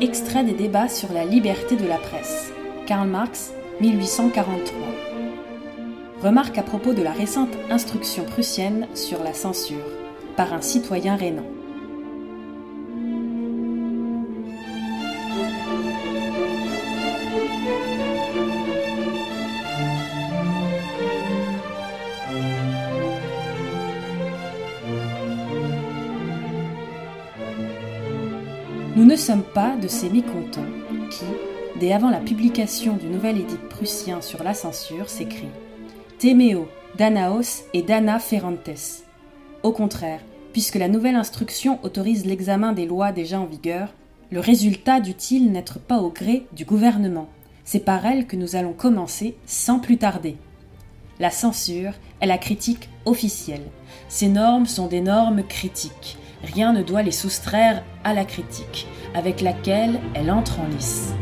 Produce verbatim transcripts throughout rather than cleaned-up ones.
Extrait des débats sur la liberté de la presse. Karl Marx, mille huit cent quarante-trois. Remarque à propos de la récente instruction prussienne sur la censure, par un citoyen rhénan. Nous ne sommes pas de ces mécontents qui, dès avant la publication du nouvel édit prussien sur la censure, s'écrient « Temeo, Danaos et Dana ferentes ». Au contraire, puisque la nouvelle instruction autorise l'examen des lois déjà en vigueur, le résultat dut-il n'être pas au gré du gouvernement. C'est par elle que nous allons commencer sans plus tarder. La censure est la critique officielle. Ces normes sont des normes critiques. Rien ne doit les soustraire à la critique, avec laquelle elle entre en lice.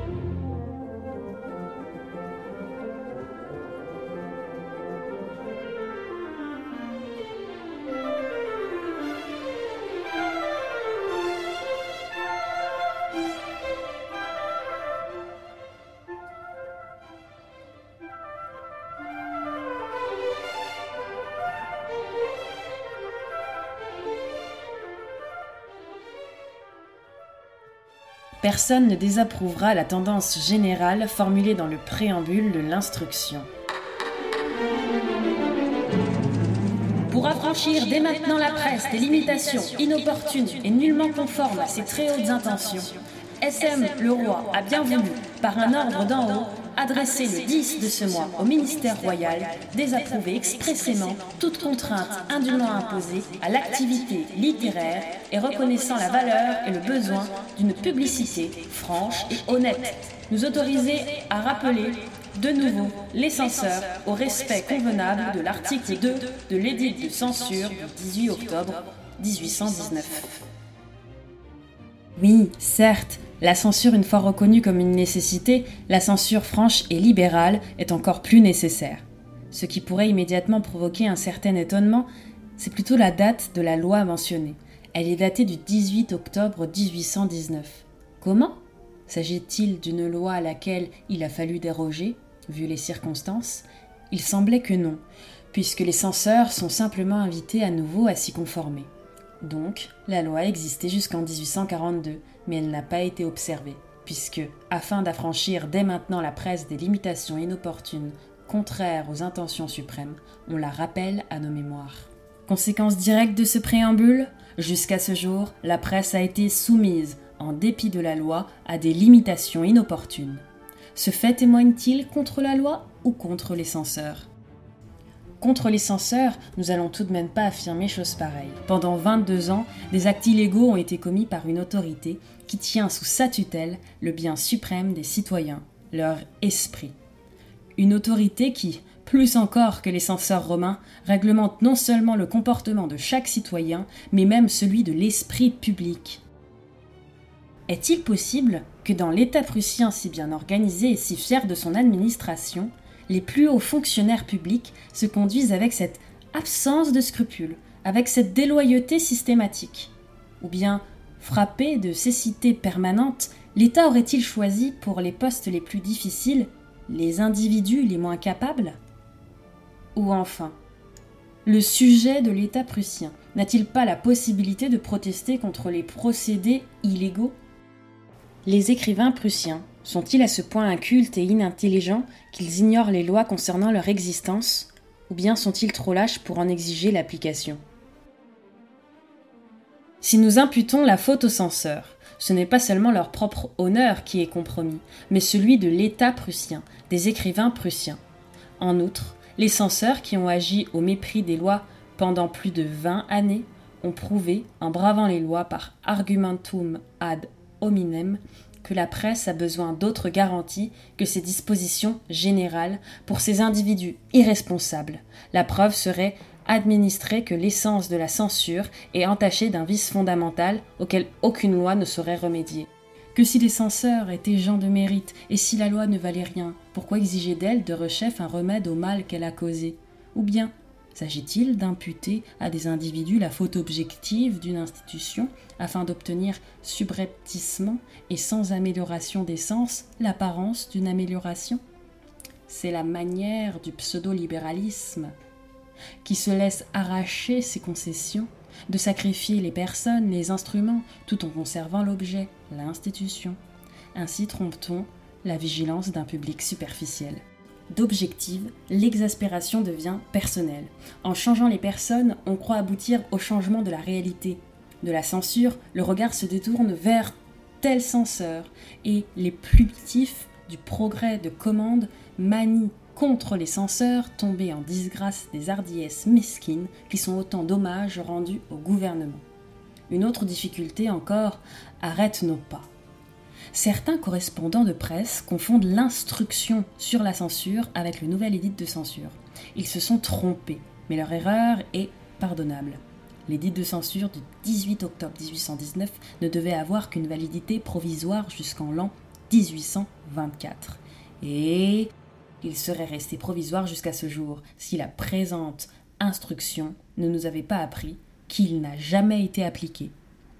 Personne ne désapprouvera la tendance générale formulée dans le préambule de l'instruction. Pour affranchir dès maintenant la presse des limitations inopportunes et nullement conformes à ses très hautes intentions, S M le roi a bien voulu, par un ordre d'en haut, adresser le dix de ce mois au ministère royal, désapprouver expressément toute contrainte indûment imposée à l'activité littéraire et reconnaissant la valeur et le besoin d'une publicité franche et honnête, nous autoriser à rappeler de nouveau les censeurs au respect convenable de l'article deux de l'édit de censure du dix-huit octobre mille huit cent dix-neuf. Oui, certes, la censure, une fois reconnue comme une nécessité, la censure franche et libérale est encore plus nécessaire. Ce qui pourrait immédiatement provoquer un certain étonnement, c'est plutôt la date de la loi mentionnée. Elle est datée du dix-huit octobre mille huit cent dix-neuf. Comment ? S'agit-il d'une loi à laquelle il a fallu déroger, vu les circonstances ? Il semblait que non, puisque les censeurs sont simplement invités à nouveau à s'y conformer. Donc, la loi existait jusqu'en mille huit cent quarante-deux, mais elle n'a pas été observée, puisque, afin d'affranchir dès maintenant la presse des limitations inopportunes contraires aux intentions suprêmes, on la rappelle à nos mémoires. Conséquence directe de ce préambule, jusqu'à ce jour, la presse a été soumise, en dépit de la loi, à des limitations inopportunes. Ce fait témoigne-t-il contre la loi ou contre les censeurs ? Contre les censeurs, nous allons tout de même pas affirmer chose pareille. Pendant vingt-deux ans, des actes illégaux ont été commis par une autorité qui tient sous sa tutelle le bien suprême des citoyens, leur esprit. Une autorité qui, plus encore que les censeurs romains, réglemente non seulement le comportement de chaque citoyen, mais même celui de l'esprit public. Est-il possible que dans l'État prussien si bien organisé et si fier de son administration, les plus hauts fonctionnaires publics se conduisent avec cette absence de scrupules, avec cette déloyauté systématique ? Ou bien, frappé de cécité permanente, l'État aurait-il choisi pour les postes les plus difficiles les individus les moins capables ? Ou enfin, le sujet de l'État prussien n'a-t-il pas la possibilité de protester contre les procédés illégaux ? Les écrivains prussiens sont-ils à ce point incultes et inintelligents qu'ils ignorent les lois concernant leur existence, ou bien sont-ils trop lâches pour en exiger l'application ? Si nous imputons la faute aux censeurs, ce n'est pas seulement leur propre honneur qui est compromis, mais celui de l'État prussien, des écrivains prussiens. En outre, les censeurs qui ont agi au mépris des lois pendant plus de vingt années ont prouvé, en bravant les lois par argumentum ad hominem, que la presse a besoin d'autres garanties que ces dispositions générales pour ces individus irresponsables. La preuve serait administrer que l'essence de la censure est entachée d'un vice fondamental auquel aucune loi ne saurait remédier. Que si les censeurs étaient gens de mérite et si la loi ne valait rien, pourquoi exiger d'elle de rechef un remède au mal qu'elle a causé ? Ou bien, S'agit-il d'imputer à des individus la faute objective d'une institution afin d'obtenir subrepticement et sans amélioration des sens l'apparence d'une amélioration ? C'est la manière du pseudo-libéralisme qui se laisse arracher ses concessions, de sacrifier les personnes, les instruments, tout en conservant l'objet, l'institution. Ainsi trompe-t-on la vigilance d'un public superficiel. D'objective, l'exaspération devient personnelle. En changeant les personnes, on croit aboutir au changement de la réalité. De la censure, le regard se détourne vers tel censeur, et les pluctifs du progrès de commande manient contre les censeurs tombés en disgrâce des hardiesses mesquines qui sont autant d'hommages rendus au gouvernement. Une autre difficulté encore arrête nos pas. Certains correspondants de presse confondent l'instruction sur la censure avec le nouvel édit de censure. Ils se sont trompés, mais leur erreur est pardonnable. L'édit de censure du dix-huit octobre dix-huit cent dix-neuf ne devait avoir qu'une validité provisoire jusqu'en l'an dix-huit cent vingt-quatre. Et il serait resté provisoire jusqu'à ce jour si la présente instruction ne nous avait pas appris qu'il n'a jamais été appliqué.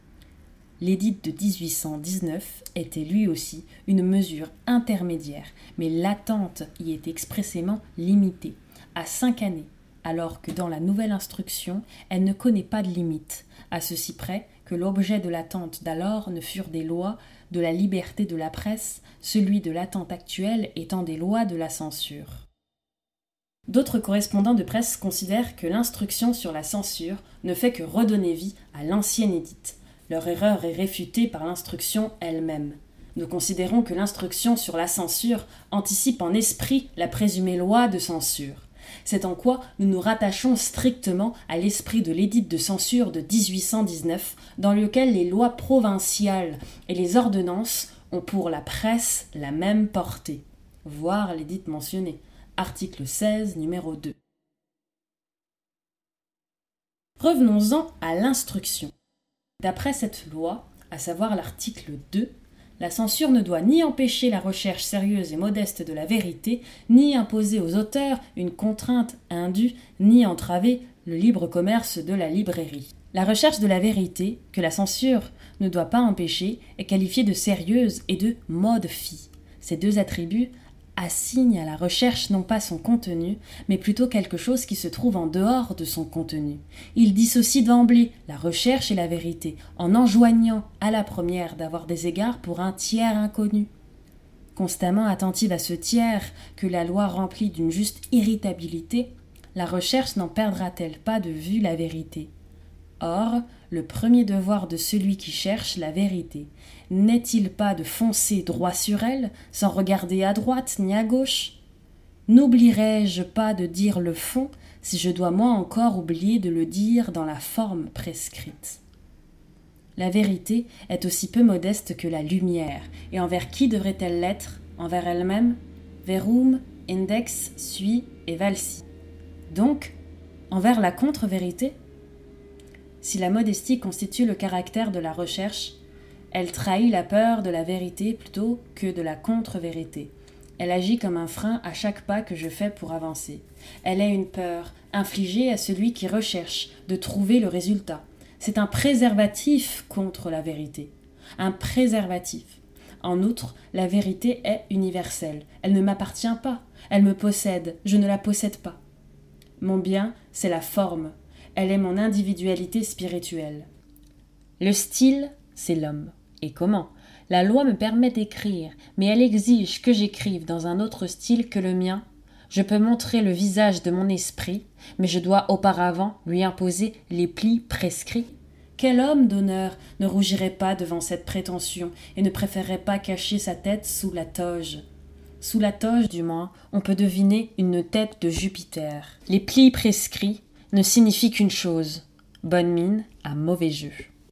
L'édit de dix-huit cent dix-neuf était lui aussi une mesure intermédiaire, mais l'attente y est expressément limitée, à cinq années, alors que dans la nouvelle instruction, elle ne connaît pas de limite, à ceci près que l'objet de l'attente d'alors ne furent des lois de la liberté de la presse, celui de l'attente actuelle étant des lois de la censure. D'autres correspondants de presse considèrent que l'instruction sur la censure ne fait que redonner vie à l'ancien édit. Leur erreur est réfutée par l'instruction elle-même. Nous considérons que l'instruction sur la censure anticipe en esprit la présumée loi de censure. C'est en quoi nous nous rattachons strictement à l'esprit de l'édit de censure de dix-huit cent dix-neuf, dans lequel les lois provinciales et les ordonnances ont pour la presse la même portée. Voir l'édit mentionné, article seize, numéro deux. Revenons-en à l'instruction. D'après cette loi, à savoir l'article deux, la censure ne doit ni empêcher la recherche sérieuse et modeste de la vérité, ni imposer aux auteurs une contrainte indue, ni entraver le libre commerce de la librairie. La recherche de la vérité, que la censure ne doit pas empêcher, est qualifiée de sérieuse et de mode fi. Ces deux attributs assigne à la recherche non pas son contenu, mais plutôt quelque chose qui se trouve en dehors de son contenu. Il dissocie d'emblée la recherche et la vérité, en enjoignant à la première d'avoir des égards pour un tiers inconnu. Constamment attentive à ce tiers que la loi remplit d'une juste irritabilité, la recherche n'en perdra-t-elle pas de vue la vérité ? Or, le premier devoir de celui qui cherche la vérité, n'est-il pas de foncer droit sur elle, sans regarder à droite ni à gauche ? N'oublierai-je pas de dire le fond, si je dois moi encore oublier de le dire dans la forme prescrite ? La vérité est aussi peu modeste que la lumière, et envers qui devrait-elle l'être ? Envers elle-même ? Verum, index, sui et valsi. Donc, envers la contre-vérité ? Si la modestie constitue le caractère de la recherche, elle trahit la peur de la vérité plutôt que de la contre-vérité. Elle agit comme un frein à chaque pas que je fais pour avancer. Elle est une peur infligée à celui qui recherche de trouver le résultat. C'est un préservatif contre la vérité. Un préservatif. En outre, la vérité est universelle. Elle ne m'appartient pas. Elle me possède. Je ne la possède pas. Mon bien, c'est la forme. Elle est mon individualité spirituelle. Le style, c'est l'homme. Et comment ? La loi me permet d'écrire, mais elle exige que j'écrive dans un autre style que le mien. Je peux montrer le visage de mon esprit, mais je dois auparavant lui imposer les plis prescrits. Quel homme d'honneur ne rougirait pas devant cette prétention et ne préférerait pas cacher sa tête sous la toge ? Sous la toge, du moins, on peut deviner une tête de Jupiter. Les plis prescrits ne signifient qu'une chose, bonne mine à mauvais jeu.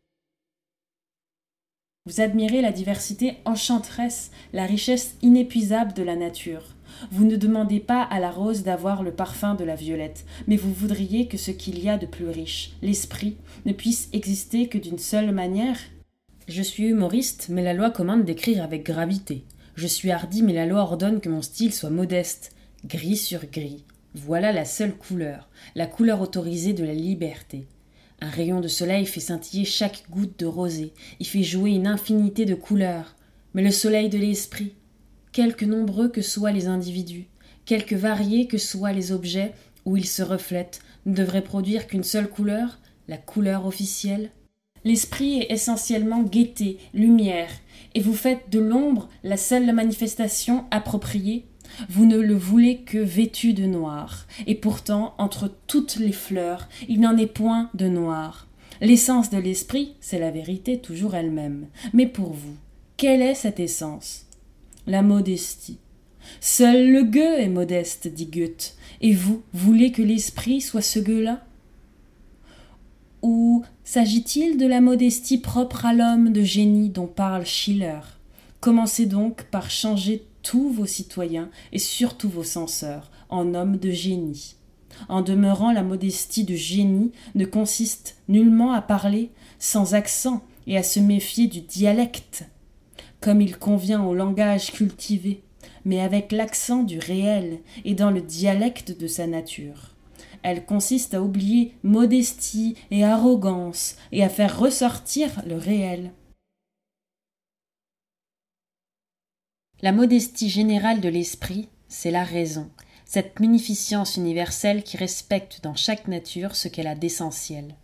Vous admirez la diversité enchanteresse, la richesse inépuisable de la nature. Vous ne demandez pas à la rose d'avoir le parfum de la violette, mais vous voudriez que ce qu'il y a de plus riche, l'esprit, ne puisse exister que d'une seule manière ? Je suis humoriste, mais la loi commande d'écrire avec gravité. Je suis hardi, mais la loi ordonne que mon style soit modeste, gris sur gris. Voilà la seule couleur, la couleur autorisée de la liberté. Un rayon de soleil fait scintiller chaque goutte de rosée, il fait jouer une infinité de couleurs. Mais le soleil de l'esprit, quelque nombreux que soient les individus, quelque variés que soient les objets où ils se reflètent, ne devrait produire qu'une seule couleur, la couleur officielle. L'esprit est essentiellement gaieté, lumière, et vous faites de l'ombre la seule manifestation appropriée. Vous ne le voulez que vêtu de noir, et pourtant, entre toutes les fleurs, il n'en est point de noir. L'essence de l'esprit, c'est la vérité toujours elle-même. Mais pour vous, quelle est cette essence? La modestie. Seul le gueux est modeste, dit Goethe, et vous voulez que l'esprit soit ce gueux-là? Ou s'agit-il de la modestie propre à l'homme de génie dont parle Schiller? Commencez donc par changer tous vos citoyens et surtout vos censeurs en hommes de génie. En demeurant, la modestie de génie ne consiste nullement à parler sans accent et à se méfier du dialecte, comme il convient au langage cultivé, mais avec l'accent du réel et dans le dialecte de sa nature. Elle consiste à oublier modestie et arrogance et à faire ressortir le réel. La modestie générale de l'esprit, c'est la raison, cette munificence universelle qui respecte dans chaque nature ce qu'elle a d'essentiel.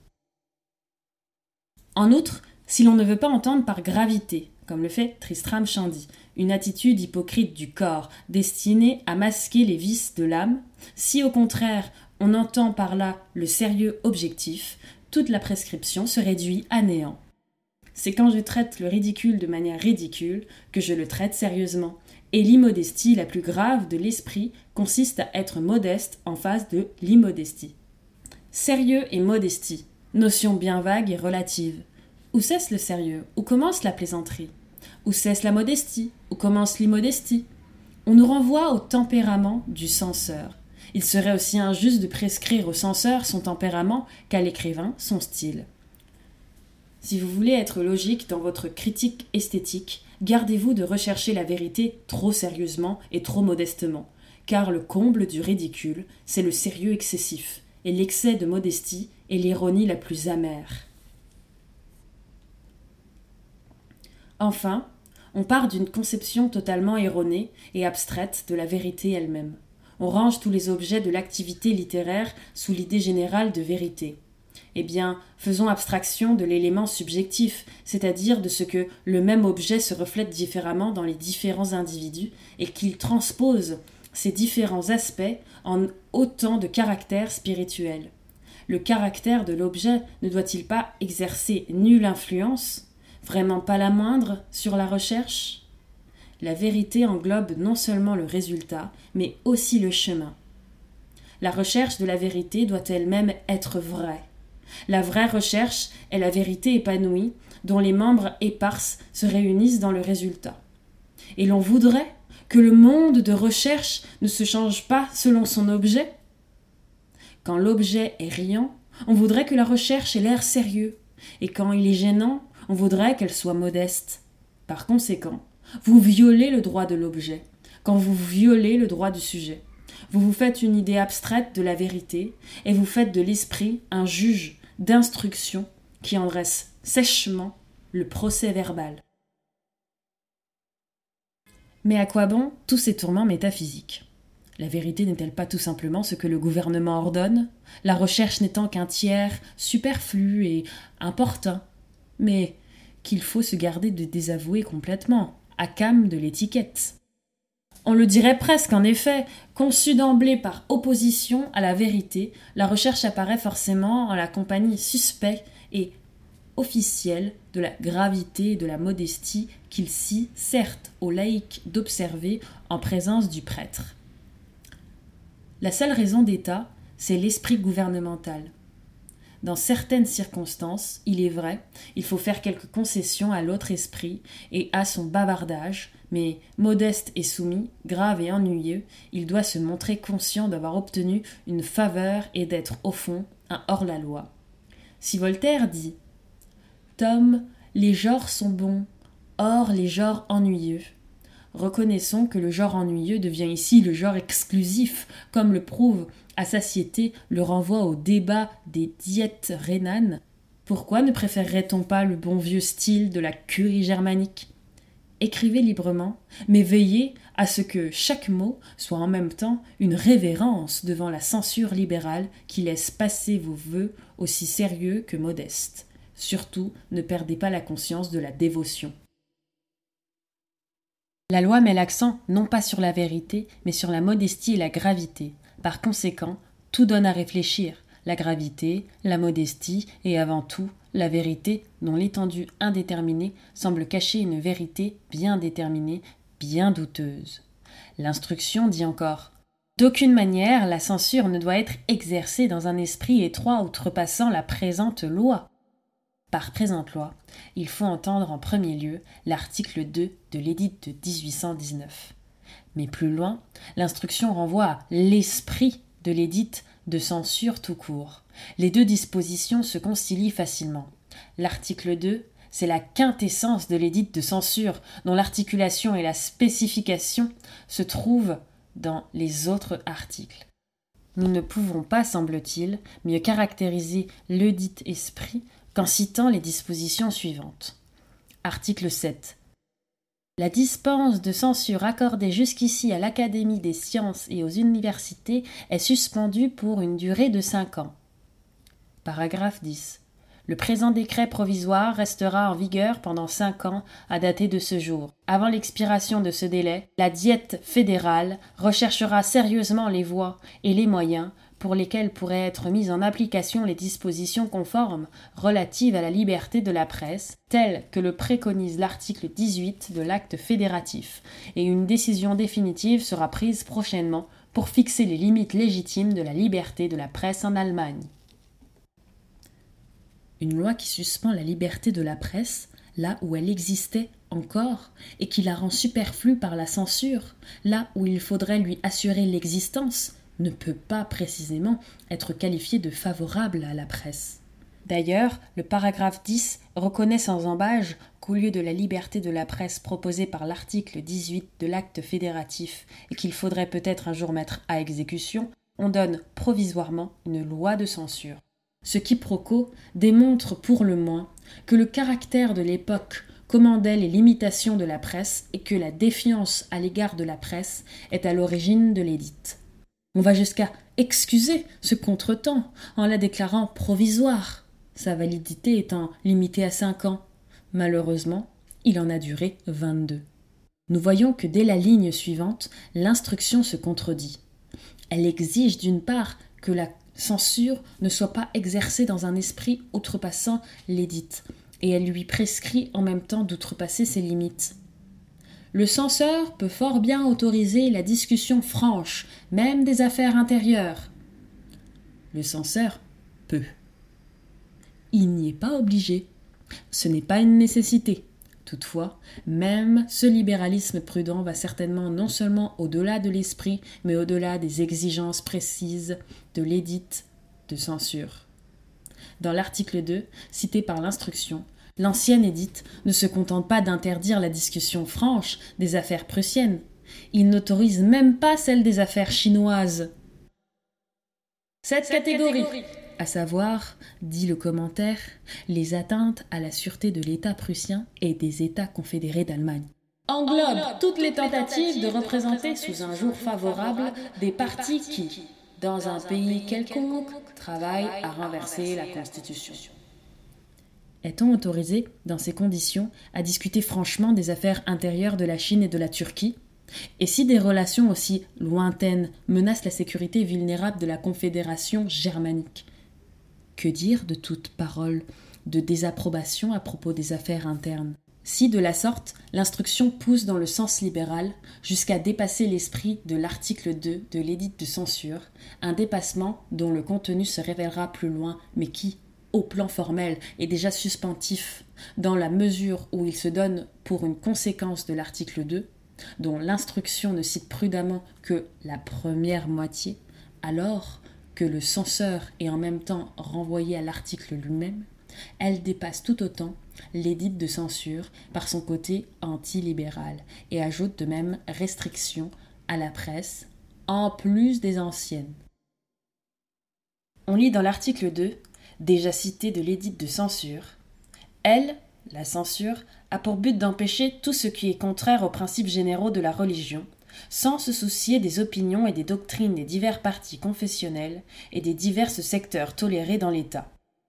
En outre, si l'on ne veut pas entendre par gravité, comme le fait Tristram Shandy, une attitude hypocrite du corps destinée à masquer les vices de l'âme, si au contraire on entend par là le sérieux objectif, toute la prescription se réduit à néant. C'est quand je traite le ridicule de manière ridicule que je le traite sérieusement, et l'immodestie la plus grave de l'esprit consiste à être modeste en face de l'immodestie. Sérieux et modestie, notion bien vague et relative. Où cesse le sérieux? Où commence la plaisanterie? Où cesse la modestie? Où commence l'immodestie? On nous renvoie au tempérament du censeur. Il serait aussi injuste de prescrire au censeur son tempérament qu'à l'écrivain son style. Si vous voulez être logique dans votre critique esthétique, gardez-vous de rechercher la vérité trop sérieusement et trop modestement, car le comble du ridicule, c'est le sérieux excessif, et l'excès de modestie est l'ironie la plus amère. Enfin, on part d'une conception totalement erronée et abstraite de la vérité elle-même. On range tous les objets de l'activité littéraire sous l'idée générale de vérité. Eh bien, faisons abstraction de l'élément subjectif, c'est-à-dire de ce que le même objet se reflète différemment dans les différents individus et qu'il transpose ces différents aspects en autant de caractères spirituels. Le caractère de l'objet ne doit-il pas exercer nulle influence, vraiment pas la moindre, sur la recherche? La vérité englobe non seulement le résultat, mais aussi le chemin. La recherche de la vérité doit elle-même être vraie. La vraie recherche est la vérité épanouie, dont les membres éparses se réunissent dans le résultat. Et l'on voudrait que le monde de recherche ne se change pas selon son objet. Quand l'objet est riant, on voudrait que la recherche ait l'air sérieux, et quand il est gênant, on voudrait qu'elle soit modeste. Par conséquent, vous violez le droit de l'objet, quand vous violez le droit du sujet. Vous vous faites une idée abstraite de la vérité, et vous faites de l'esprit un juge d'instruction qui en dresse sèchement le procès-verbal. Mais à quoi bon tous ces tourments métaphysiques? La vérité n'est-elle pas tout simplement ce que le gouvernement ordonne, la recherche n'étant qu'un tiers superflu et importun, mais qu'il faut se garder de désavouer complètement, à came de l'étiquette? On le dirait presque, en effet, conçue d'emblée par opposition à la vérité, la recherche apparaît forcément en la compagnie suspecte et officielle de la gravité et de la modestie qu'il scie, certes, aux laïcs d'observer en présence du prêtre. La seule raison d'État, c'est l'esprit gouvernemental. Dans certaines circonstances, il est vrai, il faut faire quelques concessions à l'autre esprit et à son bavardage, mais modeste et soumis, grave et ennuyeux, il doit se montrer conscient d'avoir obtenu une faveur et d'être, au fond, un hors-la-loi. Si Voltaire dit « Tom, les genres sont bons, or les genres ennuyeux », reconnaissons que le genre ennuyeux devient ici le genre exclusif, comme le prouve à satiété le renvoi au débat des diètes rhénanes. Pourquoi ne préférerait-on pas le bon vieux style de la curie germanique ? Écrivez librement, mais veillez à ce que chaque mot soit en même temps une révérence devant la censure libérale qui laisse passer vos vœux aussi sérieux que modestes. Surtout, ne perdez pas la conscience de la dévotion. La loi met l'accent non pas sur la vérité, mais sur la modestie et la gravité. Par conséquent, tout donne à réfléchir. La gravité, la modestie et avant tout, la vérité dont l'étendue indéterminée semble cacher une vérité bien déterminée, bien douteuse. L'instruction dit encore « D'aucune manière, la censure ne doit être exercée dans un esprit étroit outrepassant la présente loi. » Par présente loi, il faut entendre en premier lieu l'article deux de l'édit de dix-huit cent dix-neuf. Mais plus loin, l'instruction renvoie à l'esprit de l'édit de censure tout court. Les deux dispositions se concilient facilement. L'article deux, c'est la quintessence de l'édit de censure, dont l'articulation et la spécification se trouvent dans les autres articles. Nous ne pouvons pas, semble-t-il, mieux caractériser ledit esprit qu'en citant les dispositions suivantes. Article sept. La dispense de censure accordée jusqu'ici à l'Académie des sciences et aux universités est suspendue pour une durée de cinq ans. Paragraphe dix. Le présent décret provisoire restera en vigueur pendant cinq ans à dater de ce jour. Avant l'expiration de ce délai, la Diète fédérale recherchera sérieusement les voies et les moyens pour lesquels pourraient être mises en application les dispositions conformes relatives à la liberté de la presse, telles que le préconise l'article dix-huit de l'acte fédératif, et une décision définitive sera prise prochainement pour fixer les limites légitimes de la liberté de la presse en Allemagne. Une loi qui suspend la liberté de la presse, là où elle existait encore, et qui la rend superflue par la censure, là où il faudrait lui assurer l'existence, ne peut pas précisément être qualifié de favorable à la presse. D'ailleurs, le paragraphe dix reconnaît sans embâge qu'au lieu de la liberté de la presse proposée par l'article dix-huit de l'acte fédératif et qu'il faudrait peut-être un jour mettre à exécution, on donne provisoirement une loi de censure. Ce quiproquo démontre pour le moins que le caractère de l'époque commandait les limitations de la presse et que la défiance à l'égard de la presse est à l'origine de l'édit. On va jusqu'à excuser ce contretemps en la déclarant provisoire, sa validité étant limitée à cinq ans. Malheureusement, il en a duré vingt-deux. Nous voyons que dès la ligne suivante, l'instruction se contredit. Elle exige d'une part que la censure ne soit pas exercée dans un esprit outrepassant l'édit, et elle lui prescrit en même temps d'outrepasser ses limites. Le censeur peut fort bien autoriser la discussion franche, même des affaires intérieures. Le censeur peut. Il n'y est pas obligé. Ce n'est pas une nécessité. Toutefois, même ce libéralisme prudent va certainement non seulement au-delà de l'esprit, mais au-delà des exigences précises de l'édit de censure. Dans l'article deux, cité par l'instruction, l'ancien édit ne se contente pas d'interdire la discussion franche des affaires prussiennes. Il n'autorise même pas celle des affaires chinoises. Cette, Cette catégorie, catégorie, à savoir, dit le commentaire, les atteintes à la sûreté de l'État prussien et des États confédérés d'Allemagne, englobe, englobe toutes les tentatives, tentatives de représenter sous un jour favorable des partis qui, dans un pays quelconque, travaillent à renverser la Constitution. Est-on autorisé, dans ces conditions, à discuter franchement des affaires intérieures de la Chine et de la Turquie ? Et si des relations aussi lointaines menacent la sécurité vulnérable de la Confédération germanique ? Que dire de toute parole de désapprobation à propos des affaires internes ? Si, de la sorte, l'instruction pousse dans le sens libéral, jusqu'à dépasser l'esprit de l'article deux de l'édit de censure, un dépassement dont le contenu se révélera plus loin, mais qui, au plan formel, est déjà suspensif, dans la mesure où il se donne pour une conséquence de l'article deux, dont l'instruction ne cite prudemment que la première moitié, alors que le censeur est en même temps renvoyé à l'article lui-même, elle dépasse tout autant l'édit de censure par son côté antilibéral et ajoute de même restrictions à la presse, en plus des anciennes. On lit dans l'article deux, déjà cité de l'édit de censure, elle, la censure, a pour but d'empêcher tout ce qui est contraire aux principes généraux de la religion, sans se soucier des opinions et des doctrines des divers partis confessionnels et des divers secteurs tolérés dans l'État.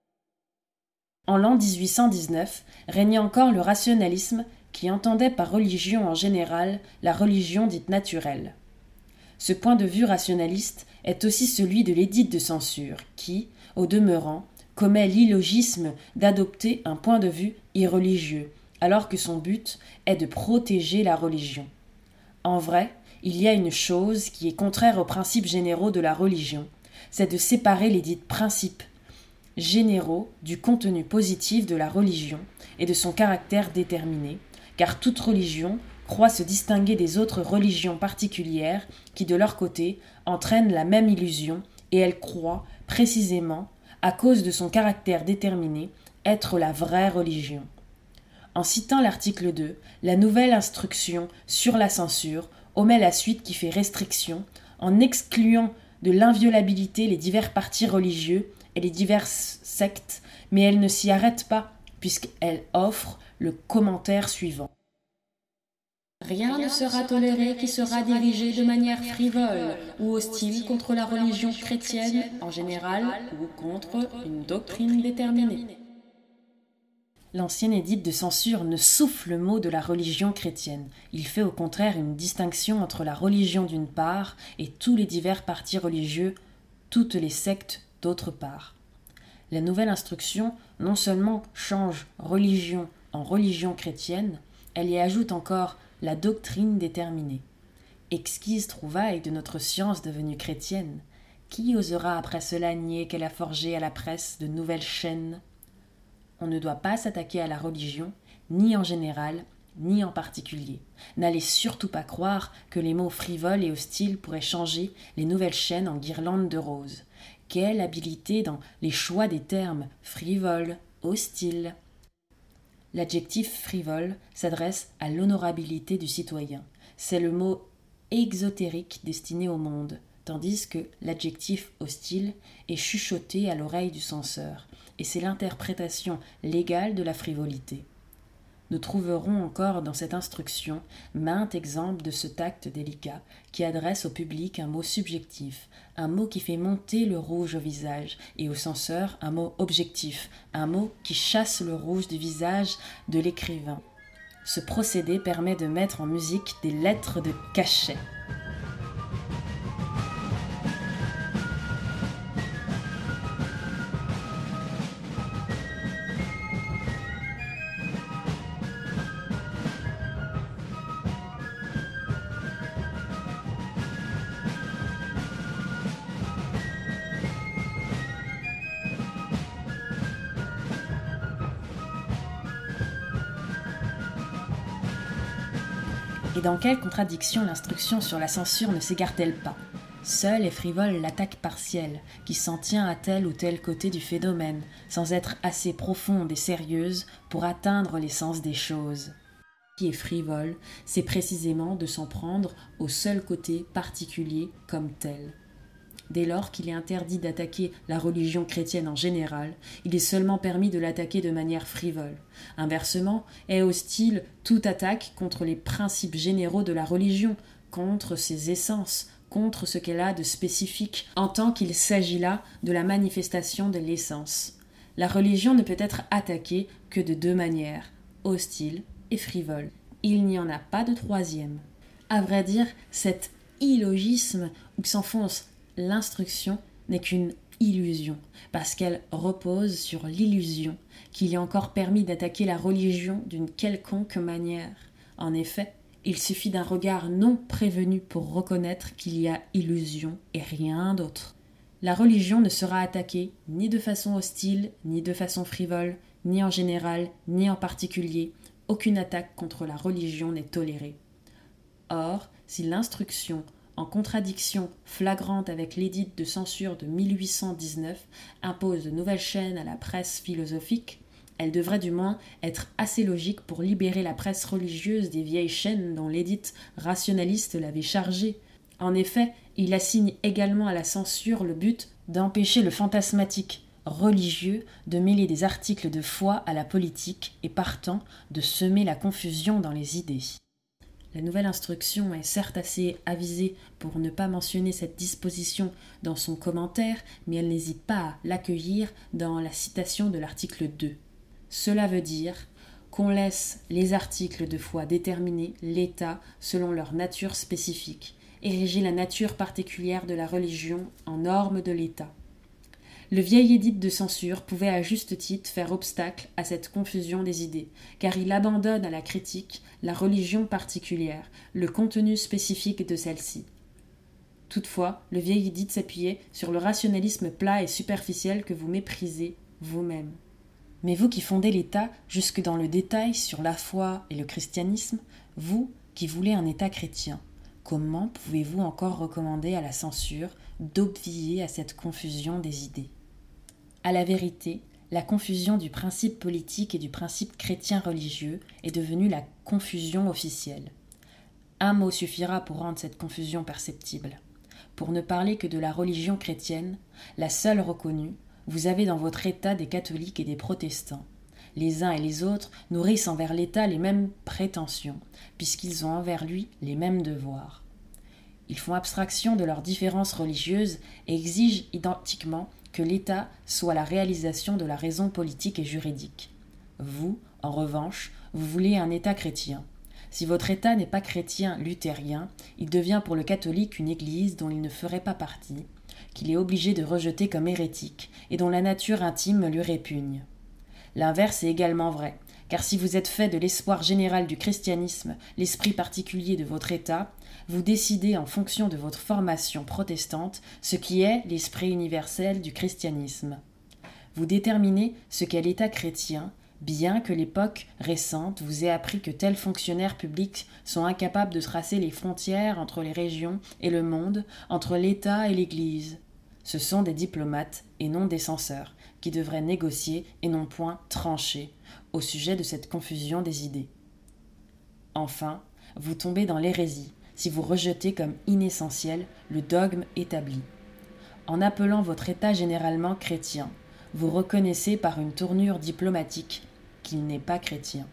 En l'an dix-huit cent dix-neuf régnait encore le rationalisme qui entendait par religion en général la religion dite naturelle. Ce point de vue rationaliste est aussi celui de l'édit de censure qui, au demeurant, commet l'illogisme d'adopter un point de vue irreligieux, alors que son but est de protéger la religion. En vrai, il y a une chose qui est contraire aux principes généraux de la religion, c'est de séparer les dits principes généraux du contenu positif de la religion et de son caractère déterminé, car toute religion croit se distinguer des autres religions particulières qui, de leur côté, entraînent la même illusion et elle croit, précisément, à cause de son caractère déterminé, être la vraie religion. En citant l'article deux, la nouvelle instruction sur la censure omet la suite qui fait restriction, en excluant de l'inviolabilité les divers partis religieux et les diverses sectes, mais elle ne s'y arrête pas, puisqu'elle offre le commentaire suivant. Rien ne sera toléré qui sera dirigé de manière frivole ou hostile contre la religion chrétienne en général ou contre une doctrine déterminée. L'ancien édit de censure ne souffle mot de la religion chrétienne. Il fait au contraire une distinction entre la religion d'une part et tous les divers partis religieux, toutes les sectes d'autre part. La nouvelle instruction non seulement change religion en religion chrétienne, elle y ajoute encore la doctrine déterminée. Exquise trouvaille de notre science devenue chrétienne, qui osera après cela nier qu'elle a forgé à la presse de nouvelles chaînes ? On ne doit pas s'attaquer à la religion, ni en général, ni en particulier. N'allez surtout pas croire que les mots frivoles et hostiles pourraient changer les nouvelles chaînes en guirlandes de roses. Quelle habileté dans les choix des termes frivole, hostile. L'adjectif frivole s'adresse à l'honorabilité du citoyen. C'est le mot exotérique destiné au monde, tandis que l'adjectif hostile est chuchoté à l'oreille du censeur, et c'est l'interprétation légale de la frivolité. Nous trouverons encore dans cette instruction maints exemples de ce tact délicat qui adresse au public un mot subjectif, un mot qui fait monter le rouge au visage, et au censeur un mot objectif, un mot qui chasse le rouge du visage de l'écrivain. Ce procédé permet de mettre en musique des lettres de cachet. Et dans quelle contradiction l'instruction sur la censure ne s'égare-t-elle pas ? Seule est frivole l'attaque partielle, qui s'en tient à tel ou tel côté du phénomène, sans être assez profonde et sérieuse pour atteindre l'essence des choses. Ce qui est frivole, c'est précisément de s'en prendre au seul côté particulier comme tel. Dès lors qu'il est interdit d'attaquer la religion chrétienne en général, il est seulement permis de l'attaquer de manière frivole. Inversement, est hostile toute attaque contre les principes généraux de la religion, contre ses essences, contre ce qu'elle a de spécifique, en tant qu'il s'agit là de la manifestation de l'essence. La religion ne peut être attaquée que de deux manières, hostile et frivole. Il n'y en a pas de troisième. À vrai dire, cet illogisme où s'enfonce l'instruction n'est qu'une illusion, parce qu'elle repose sur l'illusion qu'il est encore permis d'attaquer la religion d'une quelconque manière. En effet, il suffit d'un regard non prévenu pour reconnaître qu'il y a illusion et rien d'autre. La religion ne sera attaquée ni de façon hostile, ni de façon frivole, ni en général, ni en particulier. Aucune attaque contre la religion n'est tolérée. Or, si l'instruction, en contradiction flagrante avec l'édit de censure de mille huit cent dix-neuf, impose de nouvelles chaînes à la presse philosophique, Elle devrait du moins être assez logique pour libérer la presse religieuse des vieilles chaînes dont l'édite rationaliste l'avait chargée. En effet, il assigne également à la censure le but d'empêcher le fantasmatique religieux de mêler des articles de foi à la politique et partant de semer la confusion dans les idées. La nouvelle instruction est certes assez avisée pour ne pas mentionner cette disposition dans son commentaire, mais elle n'hésite pas à l'accueillir dans la citation de l'article deux. Cela veut dire qu'on laisse les articles de foi déterminer l'État selon leur nature spécifique, ériger la nature particulière de la religion en norme de l'État. Le vieil édit de censure pouvait à juste titre faire obstacle à cette confusion des idées, car il abandonne à la critique la religion particulière, le contenu spécifique de celle-ci. Toutefois, le vieil édit s'appuyait sur le rationalisme plat et superficiel que vous méprisez vous-même. Mais vous qui fondez l'État jusque dans le détail sur la foi et le christianisme, vous qui voulez un État chrétien, comment pouvez-vous encore recommander à la censure d'obvier à cette confusion des idées ? À la vérité, la confusion du principe politique et du principe chrétien religieux est devenue la confusion officielle. Un mot suffira pour rendre cette confusion perceptible. Pour ne parler que de la religion chrétienne, la seule reconnue, vous avez dans votre État des catholiques et des protestants. Les uns et les autres nourrissent envers l'État les mêmes prétentions, puisqu'ils ont envers lui les mêmes devoirs. Ils font abstraction de leurs différences religieuses et exigent identiquement que l'État soit la réalisation de la raison politique et juridique. Vous, en revanche, vous voulez un État chrétien. Si votre État n'est pas chrétien luthérien, il devient pour le catholique une église dont il ne ferait pas partie, qu'il est obligé de rejeter comme hérétique et dont la nature intime lui répugne. L'inverse est également vrai, car si vous êtes fait de l'espoir général du christianisme l'esprit particulier de votre État, vous décidez en fonction de votre formation protestante ce qui est l'esprit universel du christianisme. Vous déterminez ce qu'est l'État chrétien, bien que l'époque récente vous ait appris que tels fonctionnaires publics sont incapables de tracer les frontières entre les régions et le monde, entre l'État et l'Église. Ce sont des diplomates et non des censeurs, qui devraient négocier et non point trancher au sujet de cette confusion des idées. Enfin, vous tombez dans l'hérésie si vous rejetez comme inessentiel le dogme établi. En appelant votre État généralement chrétien, vous reconnaissez par une tournure diplomatique qu'il n'est pas chrétien.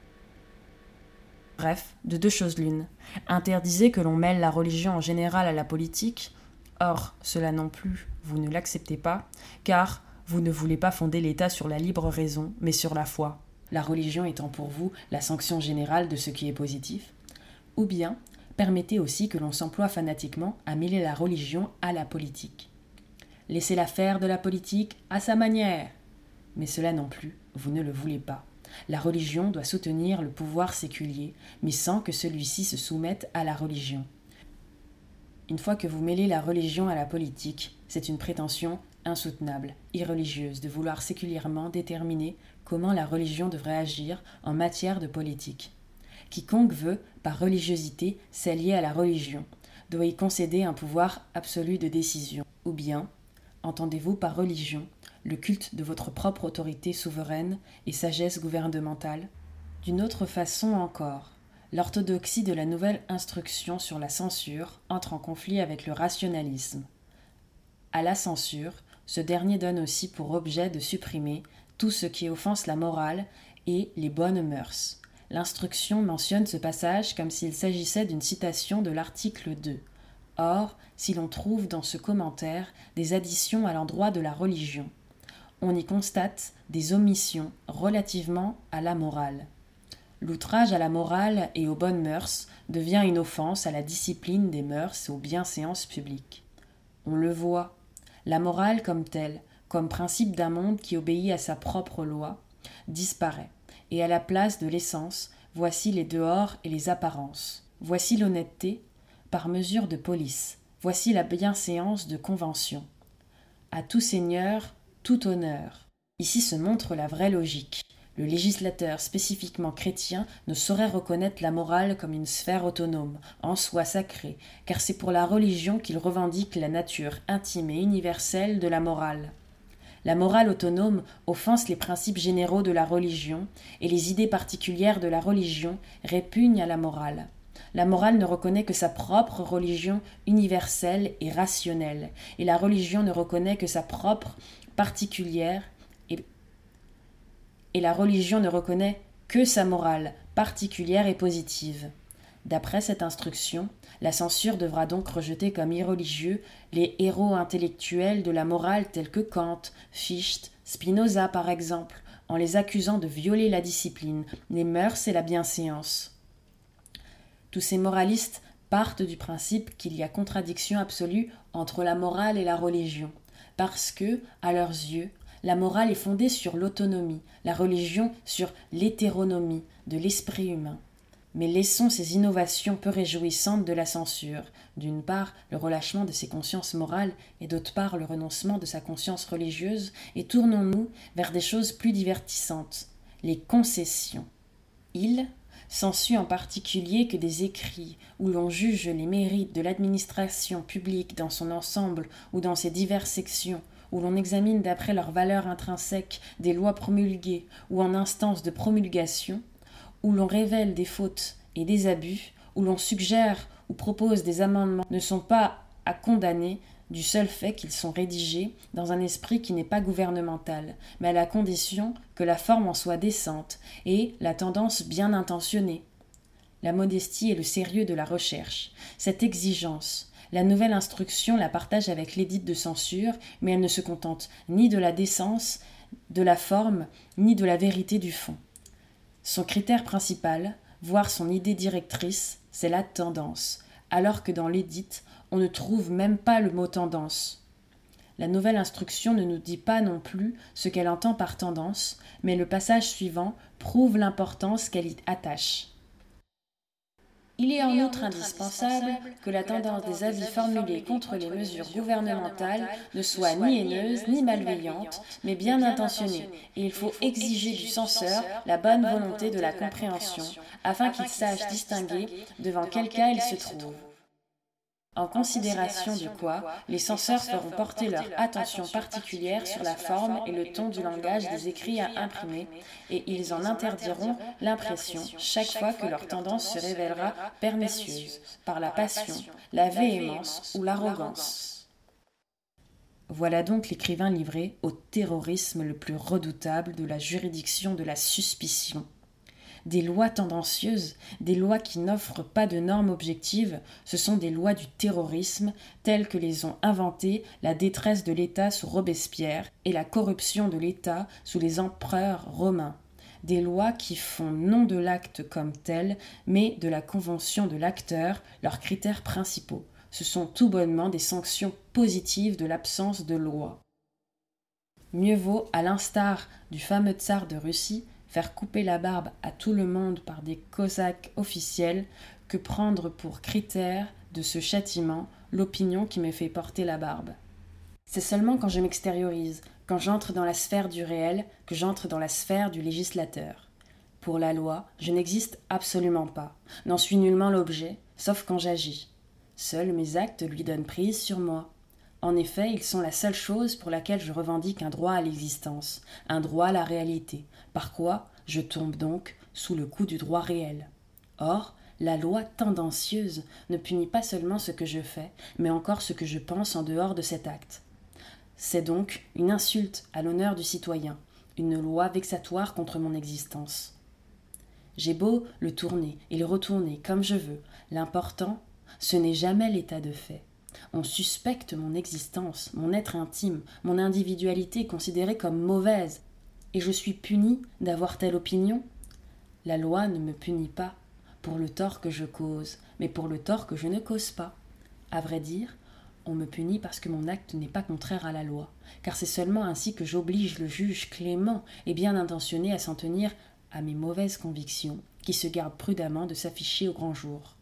Bref, de deux choses l'une. Interdisez que l'on mêle la religion en général à la politique. Or, cela non plus, vous ne l'acceptez pas, car vous ne voulez pas fonder l'État sur la libre raison, mais sur la foi, la religion étant pour vous la sanction générale de ce qui est positif. Ou bien, permettez aussi que l'on s'emploie fanatiquement à mêler la religion à la politique. Laissez-la faire de la politique à sa manière. Mais cela non plus, vous ne le voulez pas. La religion doit soutenir le pouvoir séculier, mais sans que celui-ci se soumette à la religion. Une fois que vous mêlez la religion à la politique, c'est une prétention insoutenable, irreligieuse, de vouloir séculièrement déterminer comment la religion devrait agir en matière de politique. Quiconque veut, par religiosité, s'allier à la religion, doit y concéder un pouvoir absolu de décision. Ou bien, entendez-vous par religion le culte de votre propre autorité souveraine et sagesse gouvernementale? D'une autre façon encore, l'orthodoxie de la nouvelle instruction sur la censure entre en conflit avec le rationalisme. À la censure, ce dernier donne aussi pour objet de supprimer tout ce qui offense la morale et les bonnes mœurs. L'instruction mentionne ce passage comme s'il s'agissait d'une citation de l'article deux. Or, si l'on trouve dans ce commentaire des additions à l'endroit de la religion, on y constate des omissions relativement à la morale. L'outrage à la morale et aux bonnes mœurs devient une offense à la discipline des mœurs et aux bienséances publiques. On le voit, la morale comme telle, comme principe d'un monde qui obéit à sa propre loi, disparaît, et à la place de l'essence, voici les dehors et les apparences. Voici l'honnêteté par mesure de police, voici la bienséance de convention. À tout seigneur, tout honneur. Ici se montre la vraie logique. Le législateur spécifiquement chrétien ne saurait reconnaître la morale comme une sphère autonome, en soi sacrée, car c'est pour la religion qu'il revendique la nature intime et universelle de la morale. La morale autonome offense les principes généraux de la religion, et les idées particulières de la religion répugnent à la morale. La morale ne reconnaît que sa propre religion universelle et rationnelle, et la religion ne reconnaît que sa propre particulière, et, et la religion ne reconnaît que sa morale particulière et positive. D'après cette instruction, la censure devra donc rejeter comme irreligieux les héros intellectuels de la morale tels que Kant, Fichte, Spinoza par exemple, en les accusant de violer la discipline, les mœurs et la bienséance. Tous ces moralistes partent du principe qu'il y a contradiction absolue entre la morale et la religion, parce que, à leurs yeux, la morale est fondée sur l'autonomie, la religion sur l'hétéronomie de l'esprit humain. Mais laissons ces innovations peu réjouissantes de la censure, d'une part le relâchement de ses consciences morales et d'autre part le renoncement de sa conscience religieuse, et tournons-nous vers des choses plus divertissantes, les concessions. Il s'ensuit en particulier que des écrits où l'on juge les mérites de l'administration publique dans son ensemble ou dans ses diverses sections, où l'on examine d'après leur valeur intrinsèque des lois promulguées ou en instance de promulgation, où l'on révèle des fautes et des abus, où l'on suggère ou propose des amendements, ne sont pas à condamner du seul fait qu'ils sont rédigés dans un esprit qui n'est pas gouvernemental, mais à la condition que la forme en soit décente et la tendance bien intentionnée. La modestie et le sérieux de la recherche, cette exigence, la nouvelle instruction la partage avec l'édit de censure, mais elle ne se contente ni de la décence, de la forme, ni de la vérité du fond. Son critère principal, voire son idée directrice, c'est la tendance, alors que dans l'édit, on ne trouve même pas le mot tendance. La nouvelle instruction ne nous dit pas non plus ce qu'elle entend par tendance, mais le passage suivant prouve l'importance qu'elle y attache. Il est en outre indispensable que la tendance des avis formulés contre les mesures gouvernementales ne soit ni haineuse ni malveillante, mais bien intentionnée, et il faut exiger du censeur la bonne volonté de la compréhension, afin qu'il sache distinguer devant quel cas il se trouve. En considération de quoi, les censeurs feront porter leur attention particulière sur la forme et le ton du langage des écrits à imprimer, et ils en interdiront l'impression chaque fois que leur tendance se révélera pernicieuse, par la passion, la véhémence ou l'arrogance. Voilà donc l'écrivain livré au terrorisme le plus redoutable de la juridiction de la suspicion. Des lois tendancieuses, des lois qui n'offrent pas de normes objectives, ce sont des lois du terrorisme telles que les ont inventées la détresse de l'État sous Robespierre et la corruption de l'État sous les empereurs romains. Des lois qui font non de l'acte comme tel, mais de la convention de l'acteur leurs critères principaux. Ce sont tout bonnement des sanctions positives de l'absence de loi. Mieux vaut, à l'instar du fameux tsar de Russie, faire couper la barbe à tout le monde par des cosaques officiels que prendre pour critère de ce châtiment l'opinion qui me fait porter la barbe. C'est seulement quand je m'extériorise, quand j'entre dans la sphère du réel, que j'entre dans la sphère du législateur. Pour la loi, je n'existe absolument pas, n'en suis nullement l'objet, sauf quand j'agis. Seuls mes actes lui donnent prise sur moi. En effet, ils sont la seule chose pour laquelle je revendique un droit à l'existence, un droit à la réalité, par quoi je tombe donc sous le coup du droit réel. Or, la loi tendancieuse ne punit pas seulement ce que je fais, mais encore ce que je pense en dehors de cet acte. C'est donc une insulte à l'honneur du citoyen, une loi vexatoire contre mon existence. J'ai beau le tourner et le retourner comme je veux, l'important, ce n'est jamais l'état de fait. On suspecte mon existence, mon être intime, mon individualité considérée comme mauvaise, et je suis puni d'avoir telle opinion. La loi ne me punit pas pour le tort que je cause, mais pour le tort que je ne cause pas. À vrai dire, on me punit parce que mon acte n'est pas contraire à la loi, car c'est seulement ainsi que j'oblige le juge clément et bien intentionné à s'en tenir à mes mauvaises convictions, qui se garde prudemment de s'afficher au grand jour.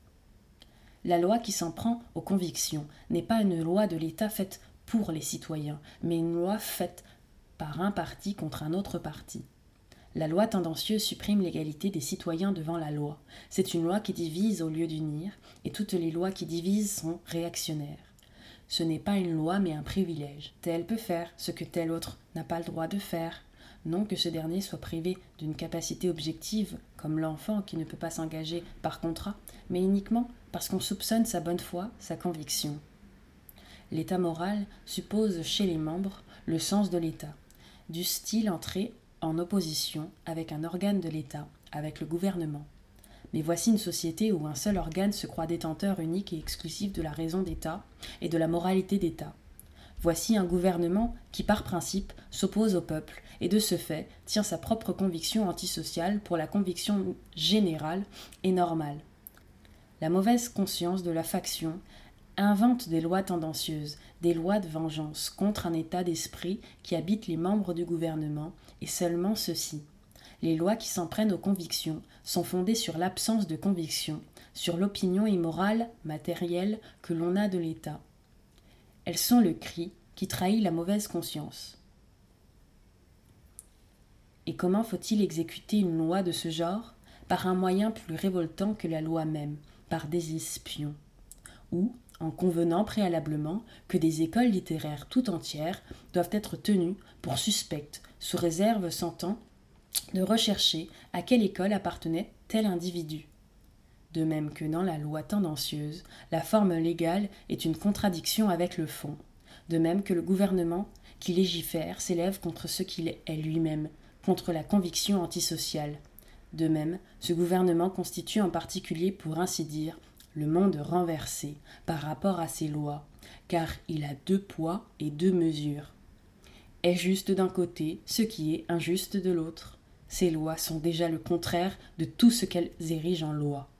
La loi qui s'en prend aux convictions n'est pas une loi de l'État faite pour les citoyens, mais une loi faite par un parti contre un autre parti. La loi tendancieuse supprime l'égalité des citoyens devant la loi. C'est une loi qui divise au lieu d'unir, et toutes les lois qui divisent sont réactionnaires. Ce n'est pas une loi mais un privilège. Tel peut faire ce que tel autre n'a pas le droit de faire. Non que ce dernier soit privé d'une capacité objective, comme l'enfant qui ne peut pas s'engager par contrat, mais uniquement parce qu'on soupçonne sa bonne foi, sa conviction. L'état moral suppose chez les membres le sens de l'État. Dussent-ils entrer en opposition avec un organe de l'État, avec le gouvernement. Mais voici une société où un seul organe se croit détenteur unique et exclusif de la raison d'État et de la moralité d'État. Voici un gouvernement qui, par principe, s'oppose au peuple et, de ce fait, tient sa propre conviction antisociale pour la conviction générale et normale. La mauvaise conscience de la faction invente des lois tendancieuses, des lois de vengeance contre un état d'esprit qui habite les membres du gouvernement, et seulement ceux-ci. Les lois qui s'en prennent aux convictions sont fondées sur l'absence de conviction, sur l'opinion immorale, matérielle, que l'on a de l'État. Elles sont le cri qui trahit la mauvaise conscience. Et comment faut-il exécuter une loi de ce genre ? Par un moyen plus révoltant que la loi même, par des espions. Ou, en convenant préalablement que des écoles littéraires tout entières doivent être tenues pour suspectes, sous réserve s'entend de rechercher à quelle école appartenait tel individu. De même que dans la loi tendancieuse, la forme légale est une contradiction avec le fond. De même que le gouvernement qui légifère s'élève contre ce qu'il est lui-même, contre la conviction antisociale. De même, ce gouvernement constitue en particulier, pour ainsi dire, le monde renversé par rapport à ses lois, car il a deux poids et deux mesures. Est juste d'un côté ce qui est injuste de l'autre. Ces lois sont déjà le contraire de tout ce qu'elles érigent en loi.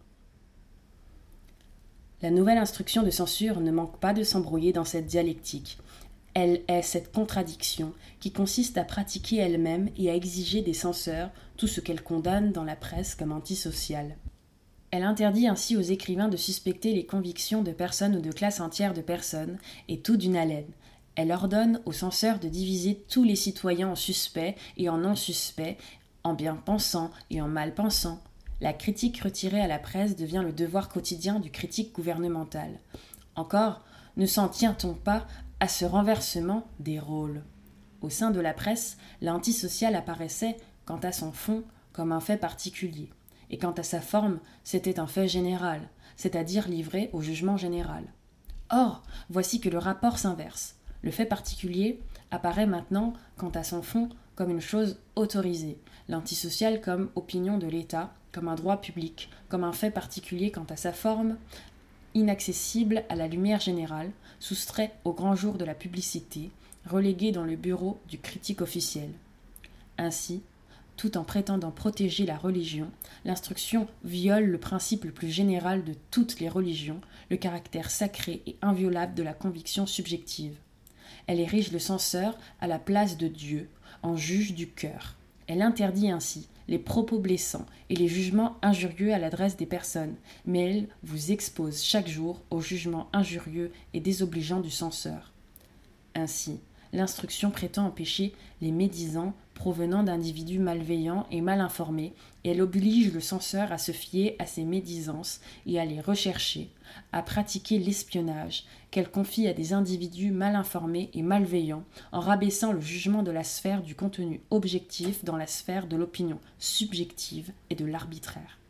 La nouvelle instruction de censure ne manque pas de s'embrouiller dans cette dialectique. Elle est cette contradiction qui consiste à pratiquer elle-même et à exiger des censeurs tout ce qu'elle condamne dans la presse comme antisocial. Elle interdit ainsi aux écrivains de suspecter les convictions de personnes ou de classes entières de personnes, et tout d'une haleine. Elle ordonne aux censeurs de diviser tous les citoyens en suspects et en non-suspects, en bien-pensants et en mal-pensants. La critique retirée à la presse devient le devoir quotidien du critique gouvernemental. Encore, ne s'en tient-on pas à ce renversement des rôles ? Au sein de la presse, l'antisocial apparaissait, quant à son fond, comme un fait particulier, et quant à sa forme, c'était un fait général, c'est-à-dire livré au jugement général. Or, voici que le rapport s'inverse. Le fait particulier apparaît maintenant, quant à son fond, comme une chose autorisée, l'antisocial comme opinion de l'État, comme un droit public, comme un fait particulier quant à sa forme, inaccessible à la lumière générale, soustrait au grand jour de la publicité, relégué dans le bureau du critique officiel. Ainsi, tout en prétendant protéger la religion, l'instruction viole le principe le plus général de toutes les religions, le caractère sacré et inviolable de la conviction subjective. Elle érige le censeur à la place de Dieu, en juge du cœur. Elle interdit ainsi les propos blessants et les jugements injurieux à l'adresse des personnes, mais elle vous expose chaque jour aux jugements injurieux et désobligeants du censeur. Ainsi, l'instruction prétend empêcher les médisants provenant d'individus malveillants et mal informés, et elle oblige le censeur à se fier à ces médisances et à les rechercher, à pratiquer l'espionnage qu'elle confie à des individus mal informés et malveillants, en rabaissant le jugement de la sphère du contenu objectif dans la sphère de l'opinion subjective et de l'arbitraire.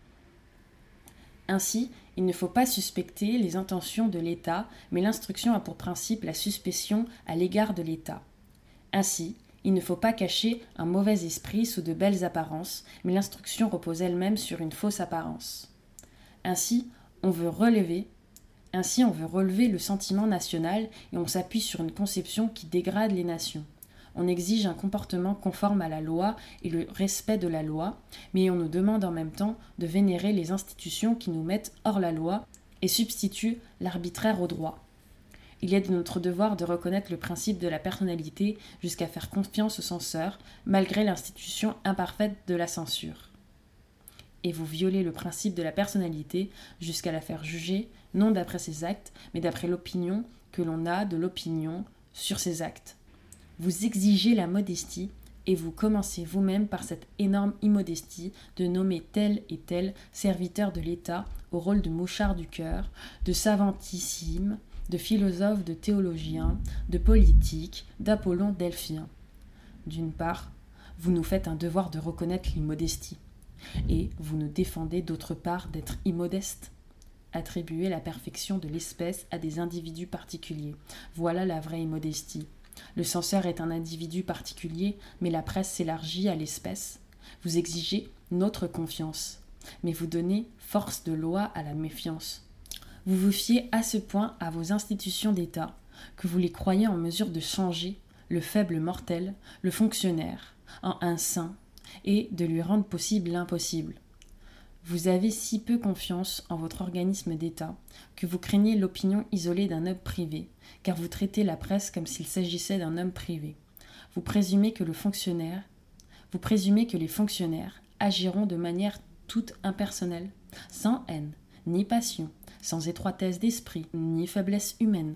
Ainsi, il ne faut pas suspecter les intentions de l'État, mais l'instruction a pour principe la suspicion à l'égard de l'État. Ainsi, il ne faut pas cacher un mauvais esprit sous de belles apparences, mais l'instruction repose elle-même sur une fausse apparence. Ainsi, on veut relever, ainsi on veut relever le sentiment national et on s'appuie sur une conception qui dégrade les nations. On exige un comportement conforme à la loi et le respect de la loi, mais on nous demande en même temps de vénérer les institutions qui nous mettent hors la loi et substituent l'arbitraire au droit. Il est de notre devoir de reconnaître le principe de la personnalité jusqu'à faire confiance aux censeurs, malgré l'institution imparfaite de la censure. Et vous violez le principe de la personnalité jusqu'à la faire juger, non d'après ses actes, mais d'après l'opinion que l'on a de l'opinion sur ses actes. Vous exigez la modestie et vous commencez vous-même par cette énorme immodestie de nommer tel et tel serviteur de l'État au rôle de mouchard du cœur, de savantissime de philosophes, de théologiens, de politiques, d'Apollon delphien. D'une part, vous nous faites un devoir de reconnaître l'immodestie, et vous nous défendez d'autre part d'être immodestes. Attribuer la perfection de l'espèce à des individus particuliers, voilà la vraie immodestie. Le censeur est un individu particulier, mais la presse s'élargit à l'espèce. Vous exigez notre confiance, mais vous donnez force de loi à la méfiance. Vous vous fiez à ce point à vos institutions d'État que vous les croyez en mesure de changer le faible mortel, le fonctionnaire, en un saint, et de lui rendre possible l'impossible. Vous avez si peu confiance en votre organisme d'État que vous craignez l'opinion isolée d'un homme privé, car vous traitez la presse comme s'il s'agissait d'un homme privé. Vous présumez que le fonctionnaire, vous présumez que les fonctionnaires agiront de manière toute impersonnelle, sans haine, ni passion, sans étroitesse d'esprit, ni faiblesse humaine.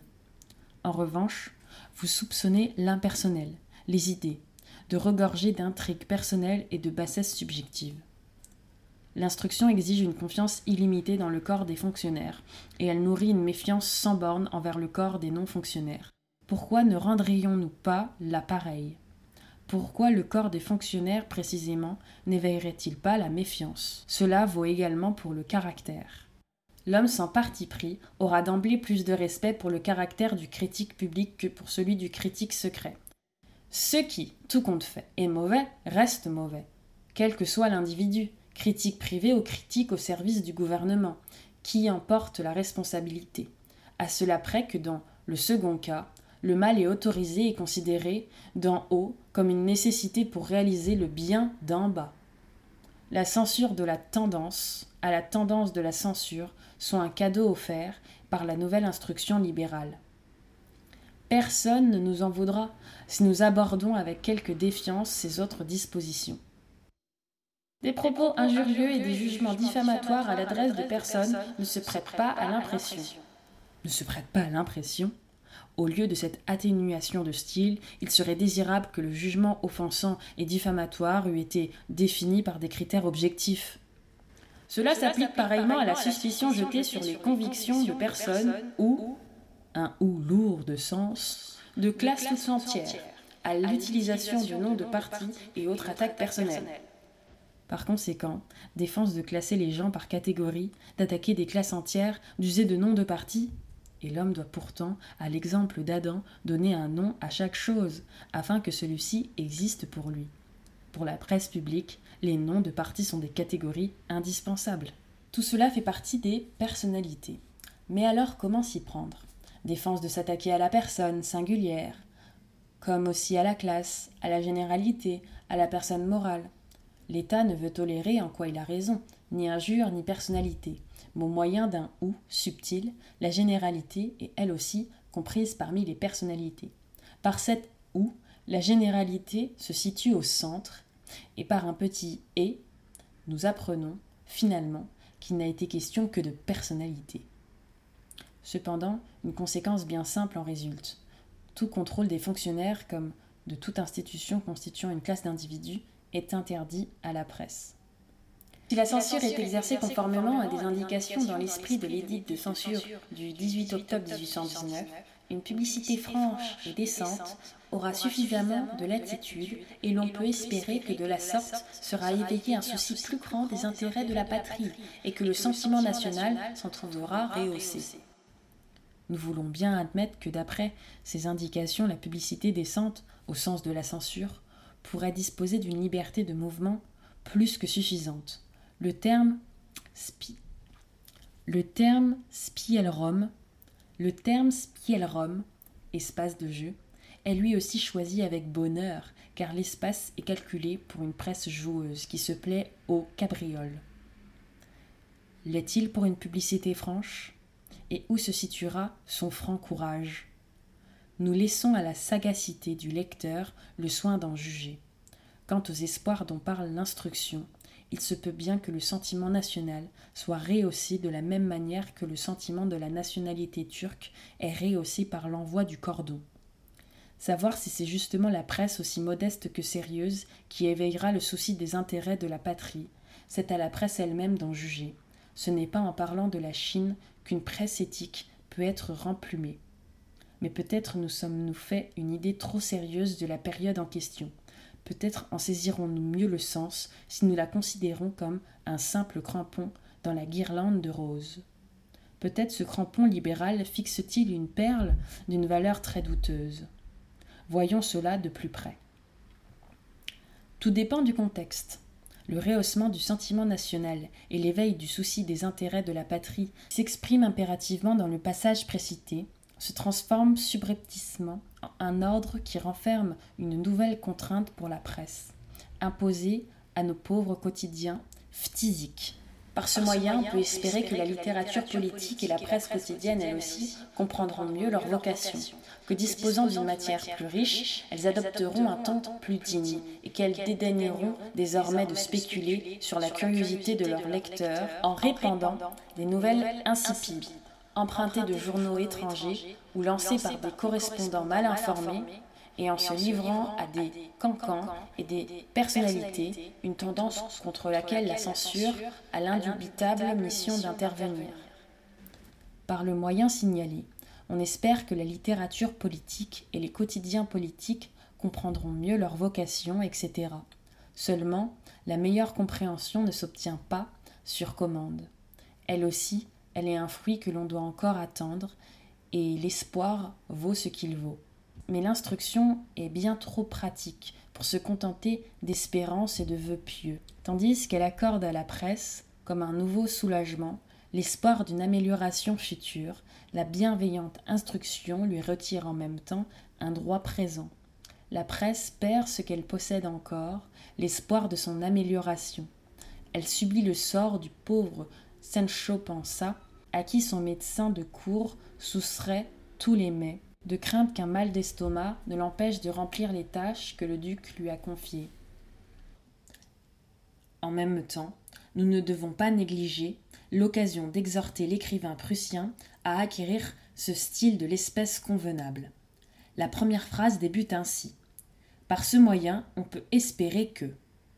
En revanche, vous soupçonnez l'impersonnel, les idées, de regorger d'intrigues personnelles et de bassesse subjective. L'instruction exige une confiance illimitée dans le corps des fonctionnaires, et elle nourrit une méfiance sans borne envers le corps des non-fonctionnaires. Pourquoi ne rendrions-nous pas la pareille ? Pourquoi le corps des fonctionnaires, précisément, n'éveillerait-il pas la méfiance ? Cela vaut également pour le caractère. L'homme sans parti pris aura d'emblée plus de respect pour le caractère du critique public que pour celui du critique secret. Ce qui, tout compte fait, est mauvais, reste mauvais, quel que soit l'individu, critique privé ou critique au service du gouvernement, qui en porte la responsabilité, à cela près que dans le second cas, le mal est autorisé et considéré d'en haut comme une nécessité pour réaliser le bien d'en bas. La censure de la tendance à la tendance de la censure sont un cadeau offert par la nouvelle instruction libérale. Personne ne nous en voudra si nous abordons avec quelque défiance ces autres dispositions. Des propos injurieux et des jugements diffamatoires à l'adresse de personnes ne se prêtent pas à l'impression. Ne se prêtent pas à l'impression ? Au lieu de cette atténuation de style, il serait désirable que le jugement offensant et diffamatoire eût été défini par des critères objectifs. Cela s'applique pareillement à la suspicion jetée sur les convictions de personnes ou, un ou lourd de sens, de classes tout entières, à l'utilisation de noms de partis et autres attaques personnelles. Par conséquent, défense de classer les gens par catégorie, d'attaquer des classes entières, d'user de noms de partis. Et l'homme doit pourtant, à l'exemple d'Adam, donner un nom à chaque chose, afin que celui-ci existe pour lui. Pour la presse publique, les noms de partis sont des catégories indispensables. Tout cela fait partie des personnalités. Mais alors comment s'y prendre ? Défense de s'attaquer à la personne singulière, comme aussi à la classe, à la généralité, à la personne morale. L'État ne veut tolérer, en quoi il a raison, ni injure ni personnalité, mais au moyen d'un « ou » subtil, la généralité est elle aussi comprise parmi les personnalités. Par cette « ou », la généralité se situe au centre, et par un petit « et », nous apprenons, finalement, qu'il n'a été question que de personnalité. Cependant, une conséquence bien simple en résulte. Tout contrôle des fonctionnaires, comme de toute institution constituant une classe d'individus, est interdit à la presse. Si la censure est exercée conformément à des indications dans l'esprit de l'édit de censure du dix-huit octobre mille huit cent dix-neuf, une publicité franche et décente aura suffisamment de latitude et l'on peut espérer que de la sorte sera éveillé un souci plus grand des intérêts de la patrie et que le sentiment national s'en trouvera rehaussé. Nous voulons bien admettre que d'après ces indications, la publicité décente, au sens de la censure, pourrait disposer d'une liberté de mouvement plus que suffisante. Le terme spi... Le terme spielraum, le terme spielraum, espace de jeu, est lui aussi choisi avec bonheur, car l'espace est calculé pour une presse joueuse qui se plaît aux cabrioles. L'est-il pour une publicité franche ? Et où se situera son franc courage ? Nous laissons à la sagacité du lecteur le soin d'en juger. Quant aux espoirs dont parle l'instruction, il se peut bien que le sentiment national soit rehaussé de la même manière que le sentiment de la nationalité turque est rehaussé par l'envoi du cordon. Savoir si c'est justement la presse aussi modeste que sérieuse qui éveillera le souci des intérêts de la patrie, c'est à la presse elle-même d'en juger. Ce n'est pas en parlant de la Chine qu'une presse éthique peut être remplumé. Mais peut-être nous sommes-nous fait une idée trop sérieuse de la période en question. Peut-être en saisirons-nous mieux le sens si nous la considérons comme un simple crampon dans la guirlande de roses. Peut-être ce crampon libéral fixe-t-il une perle d'une valeur très douteuse. Voyons cela de plus près. Tout dépend du contexte. Le rehaussement du sentiment national et l'éveil du souci des intérêts de la patrie s'expriment impérativement dans le passage précité, se transforment subrepticement en un ordre qui renferme une nouvelle contrainte pour la presse, imposée à nos pauvres quotidiens phtisiques. Par ce moyen, on peut espérer que la littérature politique et la presse quotidienne, elles aussi, comprendront mieux leur vocation, que disposant d'une matière plus riche, elles adopteront un ton plus digne et qu'elles dédaigneront désormais de spéculer sur la curiosité de leurs lecteurs en répandant des nouvelles insipides, empruntées de journaux étrangers ou lancées par des correspondants mal informés, et en se livrant à des cancans et des personnalités, une tendance contre laquelle la censure a l'indubitable mission d'intervenir. Par le moyen signalé, on espère que la littérature politique et les quotidiens politiques comprendront mieux leur vocation, et cetera. Seulement, la meilleure compréhension ne s'obtient pas sur commande. Elle aussi, elle est un fruit que l'on doit encore attendre, et l'espoir vaut ce qu'il vaut. Mais l'instruction est bien trop pratique pour se contenter d'espérances et de vœux pieux, tandis qu'elle accorde à la presse, comme un nouveau soulagement, l'espoir d'une amélioration future. La bienveillante instruction lui retire en même temps un droit présent. La presse perd ce qu'elle possède encore, l'espoir de son amélioration. Elle subit le sort du pauvre Sancho Panza, à qui son médecin de cour soustrait tous les mets, de crainte qu'un mal d'estomac ne l'empêche de remplir les tâches que le duc lui a confiées. En même temps, nous ne devons pas négliger l'occasion d'exhorter l'écrivain prussien à acquérir ce style de l'espèce convenable. La première phrase débute ainsi. Par ce moyen, on peut espérer que.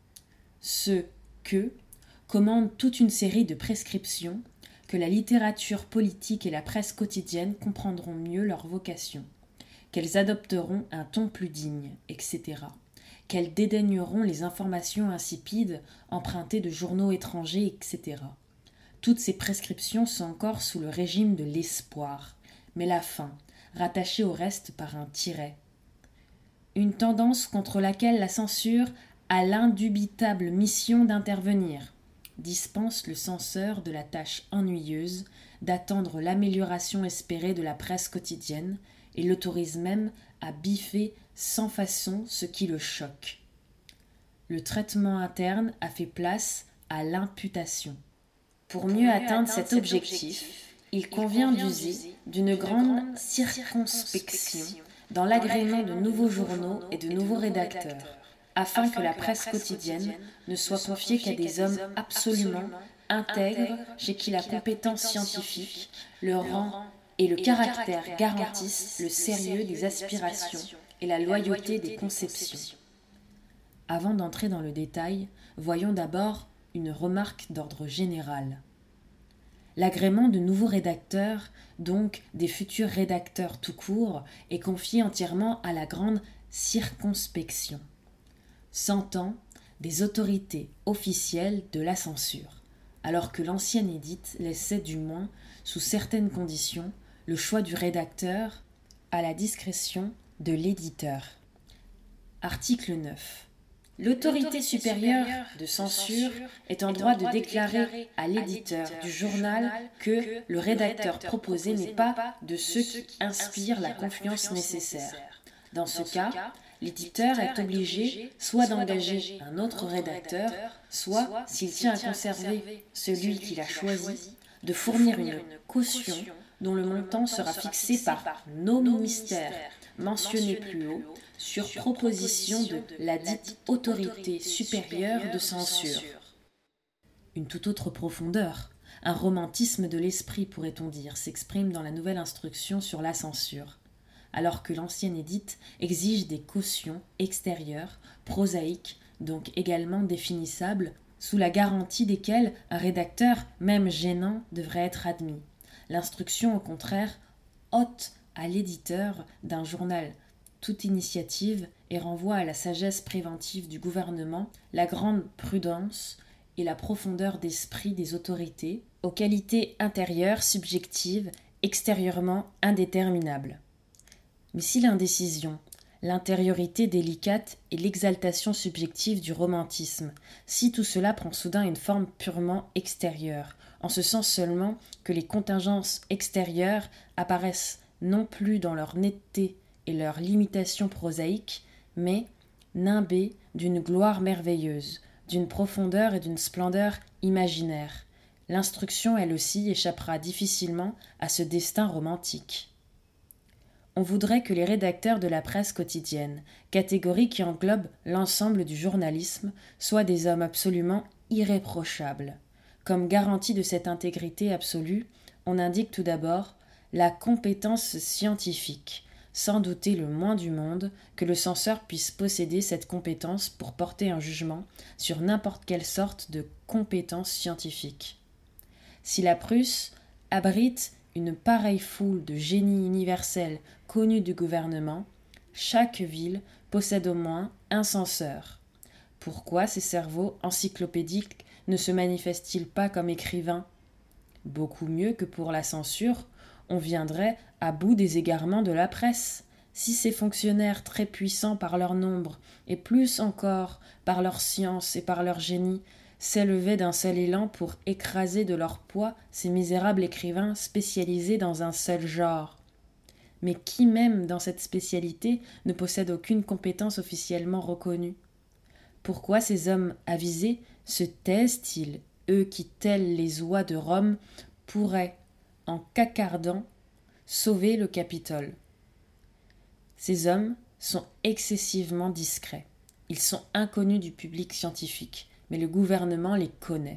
Ce que commande toute une série de prescriptions que la littérature politique et la presse quotidienne comprendront mieux leur vocation, qu'elles adopteront un ton plus digne, et cetera, qu'elles dédaigneront les informations insipides empruntées de journaux étrangers, et cetera. Toutes ces prescriptions sont encore sous le régime de l'espoir, mais la fin, rattachée au reste par un tiret. Une tendance contre laquelle la censure a l'indubitable mission d'intervenir, dispense le censeur de la tâche ennuyeuse d'attendre l'amélioration espérée de la presse quotidienne et l'autorise même à biffer sans façon ce qui le choque. Le traitement interne a fait place à l'imputation. Pour mieux atteindre cet objectif, il convient d'user d'une grande circonspection dans l'agrément de nouveaux journaux et de nouveaux rédacteurs, afin que la presse quotidienne ne soit confiée qu'à des hommes absolument intègres, chez qui la compétence scientifique, le rang et le caractère garantissent le sérieux des aspirations et la loyauté des conceptions. Avant d'entrer dans le détail, voyons d'abord une remarque d'ordre général. L'agrément de nouveaux rédacteurs, donc des futurs rédacteurs tout court, est confié entièrement à la grande circonspection. S'entend des autorités officielles de la censure, alors que l'ancienne édite laissait du moins, sous certaines conditions, le choix du rédacteur à la discrétion de l'éditeur. Article neuf. L'autorité supérieure de censure est en droit de déclarer à l'éditeur du journal que le rédacteur proposé n'est pas de ceux qui inspirent la confiance nécessaire. Dans ce cas, l'éditeur est obligé soit d'engager un autre rédacteur, soit, s'il tient à conserver celui qu'il a choisi, de fournir une caution dont le montant sera fixé par nos ministères mentionnés plus haut, sur proposition de la dite autorité supérieure de censure. Une toute autre profondeur, un romantisme de l'esprit, pourrait-on dire, s'exprime dans la nouvelle instruction sur la censure, alors que l'ancienne édite exige des cautions extérieures, prosaïques, donc également définissables, sous la garantie desquelles un rédacteur, même gênant, devrait être admis. L'instruction, au contraire, ôte à l'éditeur d'un journal toute initiative et renvoie à la sagesse préventive du gouvernement, la grande prudence et la profondeur d'esprit des autorités, aux qualités intérieures, subjectives, extérieurement indéterminables. Mais si l'indécision, l'intériorité délicate et l'exaltation subjective du romantisme, si tout cela prend soudain une forme purement extérieure, en ce sens seulement que les contingences extérieures apparaissent non plus dans leur netteté et leur limitation prosaïque, mais nimbées d'une gloire merveilleuse, d'une profondeur et d'une splendeur imaginaires. L'instruction, elle aussi, échappera difficilement à ce destin romantique. On voudrait que les rédacteurs de la presse quotidienne, catégorie qui englobe l'ensemble du journalisme, soient des hommes absolument irréprochables. Comme garantie de cette intégrité absolue, on indique tout d'abord la compétence scientifique, sans douter le moins du monde que le censeur puisse posséder cette compétence pour porter un jugement sur n'importe quelle sorte de compétence scientifique. Si la Prusse abrite une pareille foule de génies universels connus du gouvernement, chaque ville possède au moins un censeur. Pourquoi ces cerveaux encyclopédiques ne se manifestent-ils pas comme écrivains ? Beaucoup mieux que pour la censure, on viendrait à bout des égarements de la presse. Si ces fonctionnaires très puissants par leur nombre, et plus encore par leur science et par leur génie, s'élevaient d'un seul élan pour écraser de leur poids ces misérables écrivains spécialisés dans un seul genre. Mais qui même dans cette spécialité ne possède aucune compétence officiellement reconnue ? Pourquoi ces hommes avisés se taisent-ils, eux qui, tels les oies de Rome, pourraient, en cacardant, sauver le Capitole ? Ces hommes sont excessivement discrets. Ils sont inconnus du public scientifique, mais le gouvernement les connaît.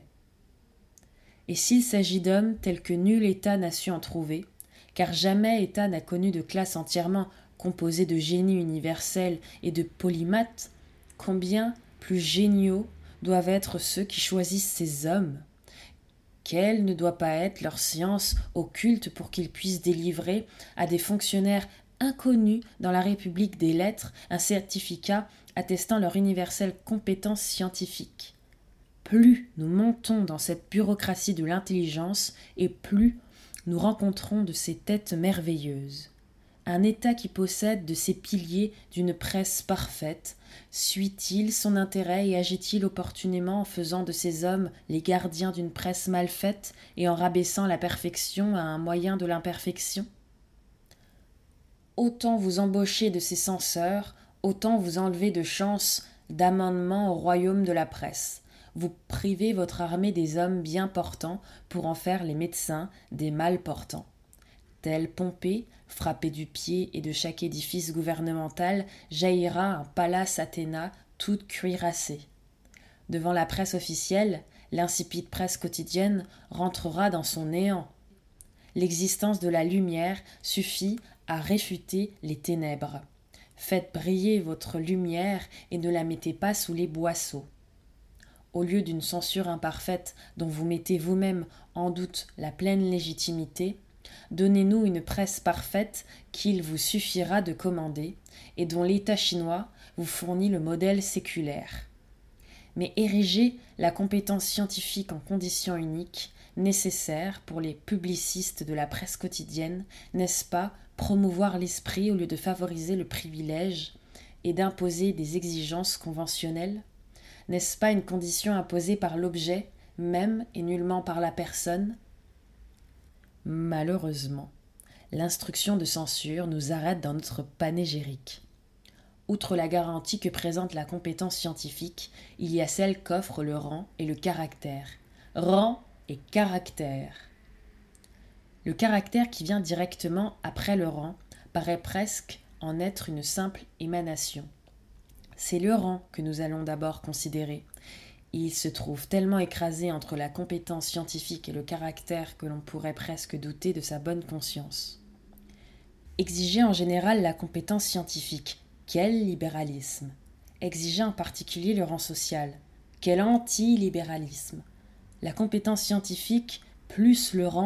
Et s'il s'agit d'hommes tels que nul État n'a su en trouver, car jamais État n'a connu de classe entièrement composée de génies universels et de polymathes, combien plus géniaux doivent être ceux qui choisissent ces hommes ? Quelle ne doit pas être leur science occulte pour qu'ils puissent délivrer à des fonctionnaires inconnus dans la République des lettres un certificat attestant leur universelle compétence scientifique ? Plus nous montons dans cette bureaucratie de l'intelligence, et plus nous rencontrons de ces têtes merveilleuses. Un État qui possède de ces piliers d'une presse parfaite, suit-il son intérêt et agit-il opportunément en faisant de ces hommes les gardiens d'une presse mal faite et en rabaissant la perfection à un moyen de l'imperfection ? Autant vous embauchez de ces censeurs, autant vous enlevez de chances d'amendement au royaume de la presse. Vous privez votre armée des hommes bien portants pour en faire les médecins des mal portants. Tel Pompée, frappé du pied et de chaque édifice gouvernemental, jaillira un palace Athéna toute cuirassée. Devant la presse officielle, l'insipide presse quotidienne rentrera dans son néant. L'existence de la lumière suffit à réfuter les ténèbres. Faites briller votre lumière et ne la mettez pas sous les boisseaux. Au lieu d'une censure imparfaite dont vous mettez vous-même en doute la pleine légitimité, donnez-nous une presse parfaite qu'il vous suffira de commander et dont l'État chinois vous fournit le modèle séculaire. Mais érigez la compétence scientifique en condition unique, nécessaire pour les publicistes de la presse quotidienne, n'est-ce pas promouvoir l'esprit au lieu de favoriser le privilège et d'imposer des exigences conventionnelles ? N'est-ce pas une condition imposée par l'objet, même et nullement par la personne ? Malheureusement, l'instruction de censure nous arrête dans notre panégyrique. Outre la garantie que présente la compétence scientifique, il y a celle qu'offrent le rang et le caractère. Rang et caractère. Le caractère qui vient directement après le rang paraît presque en être une simple émanation. C'est le rang que nous allons d'abord considérer. Il se trouve tellement écrasé entre la compétence scientifique et le caractère que l'on pourrait presque douter de sa bonne conscience. Exiger en général la compétence scientifique, quel libéralisme ? Exiger en particulier le rang social, quel anti-libéralisme ? La compétence scientifique plus le rang,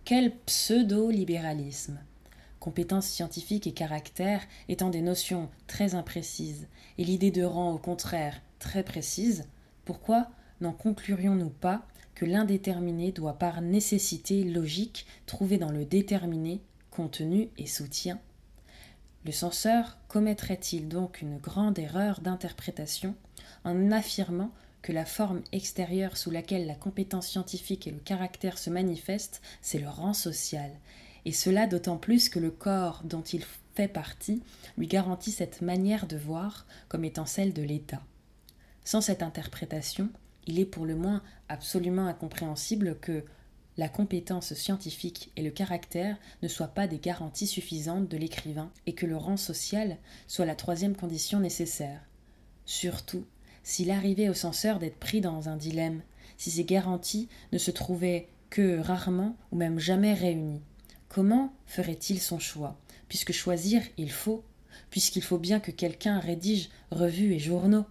Quel pseudo-libéralisme! Compétences scientifiques et caractère étant des notions très imprécises, et l'idée de rang au contraire très précise, pourquoi n'en conclurions-nous pas que l'indéterminé doit par nécessité logique trouver dans le déterminé contenu et soutien? Le censeur commettrait-il donc une grande erreur d'interprétation en affirmant que la forme extérieure sous laquelle la compétence scientifique et le caractère se manifestent, c'est le rang social, et cela d'autant plus que le corps dont il fait partie lui garantit cette manière de voir comme étant celle de l'État. Sans cette interprétation, il est pour le moins absolument incompréhensible que la compétence scientifique et le caractère ne soient pas des garanties suffisantes de l'écrivain et que le rang social soit la troisième condition nécessaire. Surtout, s'il arrivait au censeur d'être pris dans un dilemme, si ces garanties ne se trouvaient que rarement ou même jamais réunies, comment ferait-il son choix, puisque choisir il faut, puisqu'il faut bien que quelqu'un rédige revues et journaux?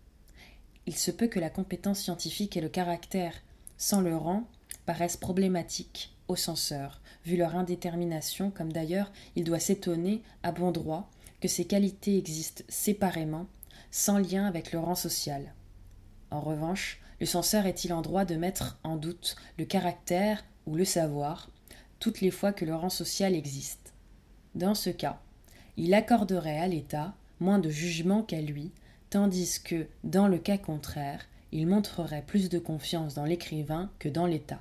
Il se peut que la compétence scientifique et le caractère, sans le rang, paraissent problématiques au censeur, vu leur indétermination, comme d'ailleurs il doit s'étonner, à bon droit, que ces qualités existent séparément, sans lien avec le rang social. En revanche, le censeur est-il en droit de mettre en doute le caractère ou le savoir, toutes les fois que le rang social existe? Dans ce cas, il accorderait à l'État moins de jugement qu'à lui, tandis que, dans le cas contraire, il montrerait plus de confiance dans l'écrivain que dans l'État.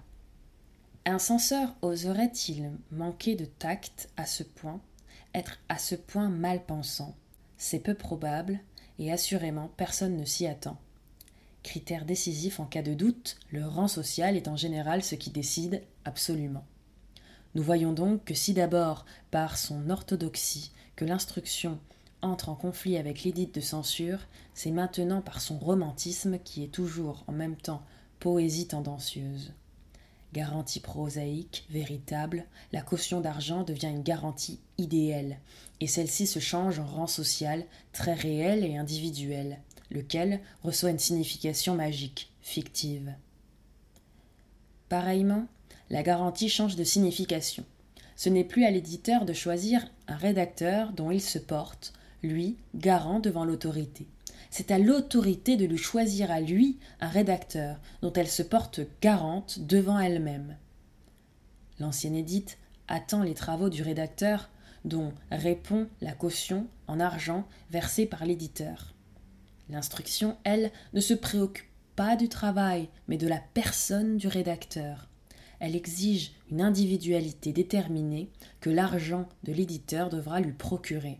Un censeur oserait-il manquer de tact à ce point, être à ce point mal pensant? C'est peu probable, et assurément personne ne s'y attend. Critère décisif en cas de doute, le rang social est en général ce qui décide absolument. Nous voyons donc que si d'abord, par son orthodoxie, que l'instruction entre en conflit avec l'édit de censure, c'est maintenant par son romantisme qui est toujours en même temps poésie tendancieuse. Garantie prosaïque, véritable, la caution d'argent devient une garantie idéale, et celle-ci se change en rang social, très réel et individuel, lequel reçoit une signification magique, fictive. Pareillement, la garantie change de signification. Ce n'est plus à l'éditeur de choisir un rédacteur dont il se porte, lui, garant devant l'autorité. C'est à l'autorité de lui choisir à lui un rédacteur dont elle se porte garante devant elle-même. L'ancienne édite attend les travaux du rédacteur dont répond la caution en argent versée par l'éditeur. L'instruction, elle, ne se préoccupe pas du travail, mais de la personne du rédacteur. Elle exige une individualité déterminée que l'argent de l'éditeur devra lui procurer.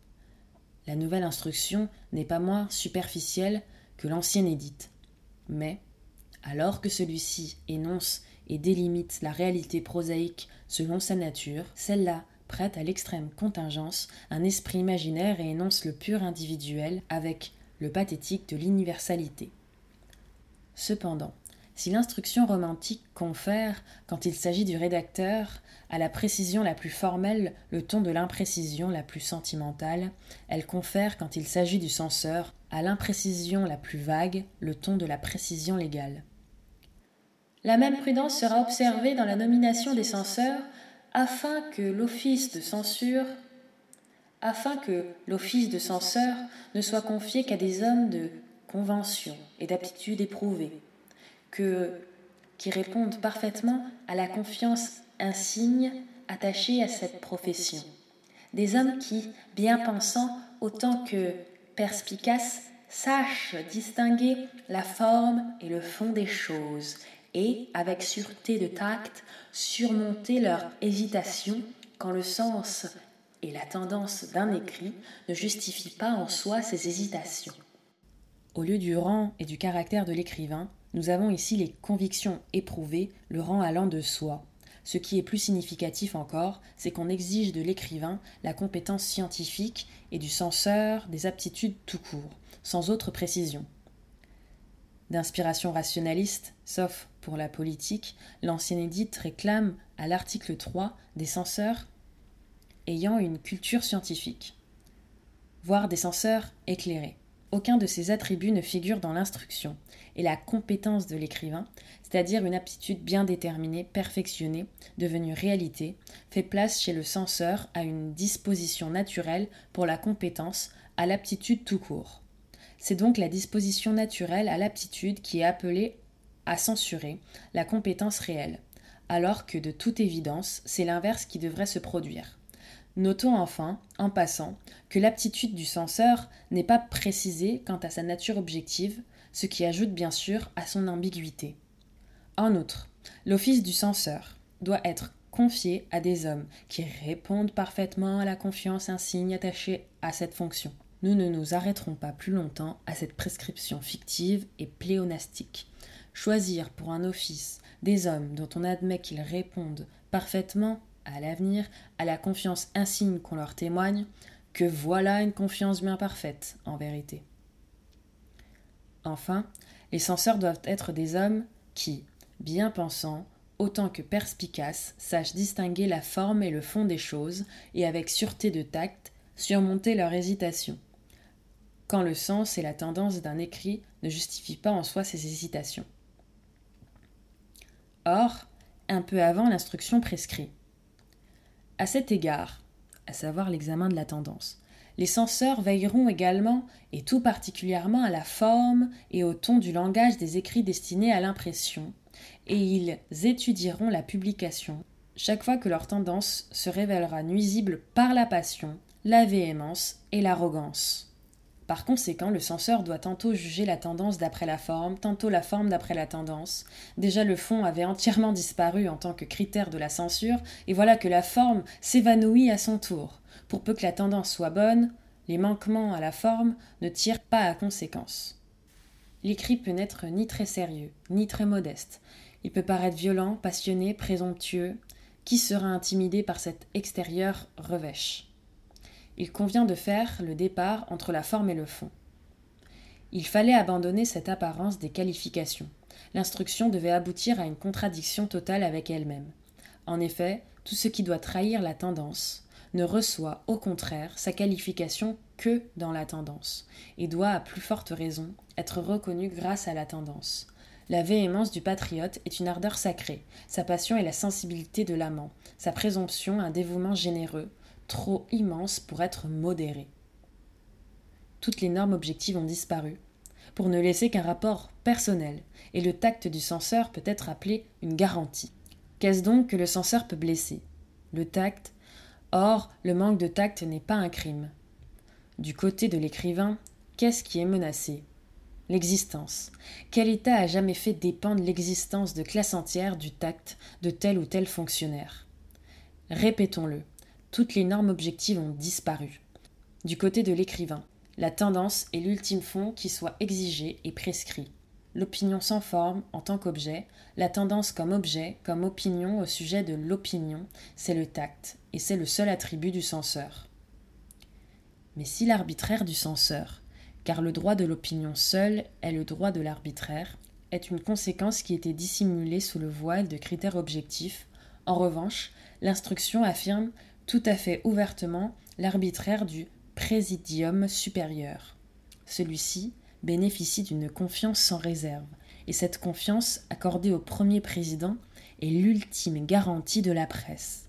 La nouvelle instruction n'est pas moins superficielle que l'ancienne édite. Mais, alors que celui-ci énonce et délimite la réalité prosaïque selon sa nature, celle-là prête à l'extrême contingence un esprit imaginaire et énonce le pur individuel avec le pathétique de l'universalité. Cependant, si l'instruction romantique confère, quand il s'agit du rédacteur, à la précision la plus formelle le ton de l'imprécision la plus sentimentale, elle confère, quand il s'agit du censeur, à l'imprécision la plus vague le ton de la précision légale. La même prudence sera observée dans la nomination des censeurs, afin que l'office de censure, afin que l'office de censeur ne soit confié qu'à des hommes de convention et d'aptitude éprouvée, que, qui répondent parfaitement à la confiance insigne attachée à cette profession. Des hommes qui, bien pensants autant que perspicaces, sachent distinguer la forme et le fond des choses et, avec sûreté de tact, surmonter leur hésitation quand le sens et la tendance d'un écrit ne justifient pas en soi ces hésitations. Au lieu du rang et du caractère de l'écrivain, nous avons ici les convictions éprouvées, le rang allant de soi. Ce qui est plus significatif encore, c'est qu'on exige de l'écrivain la compétence scientifique et du censeur des aptitudes tout court, sans autre précision. D'inspiration rationaliste, sauf pour la politique, l'ancienne édite réclame à l'article trois des censeurs ayant une culture scientifique, voire des censeurs éclairés. aucun de ces attributs ne figure dans l'instruction, et la compétence de l'écrivain, c'est-à-dire une aptitude bien déterminée, perfectionnée, devenue réalité, fait place chez le censeur à une disposition naturelle pour la compétence, à l'aptitude tout court. C'est donc la disposition naturelle à l'aptitude qui est appelée à censurer la compétence réelle, alors que de toute évidence, c'est l'inverse qui devrait se produire. Notons enfin, en passant, que l'aptitude du censeur n'est pas précisée quant à sa nature objective, ce qui ajoute bien sûr à son ambiguïté. En outre, l'office du censeur doit être confié à des hommes qui répondent parfaitement à la confiance insigne attachée à cette fonction. Nous ne nous arrêterons pas plus longtemps à cette prescription fictive et pléonastique. Choisir pour un office des hommes dont on admet qu'ils répondent parfaitement à l'avenir, à la confiance insigne qu'on leur témoigne, que voilà une confiance bien parfaite, en vérité. Enfin, les censeurs doivent être des hommes qui, bien pensants, autant que perspicaces, sachent distinguer la forme et le fond des choses, et avec sûreté de tact, surmonter leur hésitation, quand le sens et la tendance d'un écrit ne justifient pas en soi ces hésitations. Or, un peu avant, l'instruction prescrit. À cet égard, à savoir l'examen de la tendance, les censeurs veilleront également, et tout particulièrement à la forme et au ton du langage des écrits destinés à l'impression, et ils étudieront la publication, chaque fois que leur tendance se révélera nuisible par la passion, la véhémence et l'arrogance. Par conséquent, le censeur doit tantôt juger la tendance d'après la forme, tantôt la forme d'après la tendance. Déjà le fond avait entièrement disparu en tant que critère de la censure, et voilà que la forme s'évanouit à son tour. Pour peu que la tendance soit bonne, les manquements à la forme ne tirent pas à conséquence. L'écrit peut n'être ni très sérieux, ni très modeste. Il peut paraître violent, passionné, présomptueux. Qui sera intimidé par cet extérieur revêche ? Il convient de faire le départ entre la forme et le fond. Il fallait abandonner cette apparence des qualifications. L'instruction devait aboutir à une contradiction totale avec elle-même. En effet, tout ce qui doit trahir la tendance ne reçoit, au contraire, sa qualification que dans la tendance, et doit, à plus forte raison, être reconnu grâce à la tendance. La véhémence du patriote est une ardeur sacrée, sa passion est la sensibilité de l'amant, sa présomption un dévouement généreux, trop immense pour être modéré. Toutes les normes objectives ont disparu, pour ne laisser qu'un rapport personnel, et le tact du censeur peut être appelé une garantie. Qu'est-ce donc que le censeur peut blesser ? Le tact. Or, le manque de tact n'est pas un crime. Du côté de l'écrivain, qu'est-ce qui est menacé ? L'existence. Quel État a jamais fait dépendre l'existence de classes entières du tact de tel ou tel fonctionnaire ? Répétons-le. Toutes les normes objectives ont disparu. Du côté de l'écrivain, la tendance est l'ultime fond qui soit exigé et prescrit. L'opinion sans forme en tant qu'objet, la tendance comme objet, comme opinion au sujet de l'opinion, c'est le tact, et c'est le seul attribut du censeur. Mais si l'arbitraire du censeur, car le droit de l'opinion seul est le droit de l'arbitraire, est une conséquence qui était dissimulée sous le voile de critères objectifs, en revanche, l'instruction affirme tout à fait ouvertement l'arbitraire du présidium supérieur. Celui-ci bénéficie d'une confiance sans réserve, et cette confiance accordée au premier président est l'ultime garantie de la presse.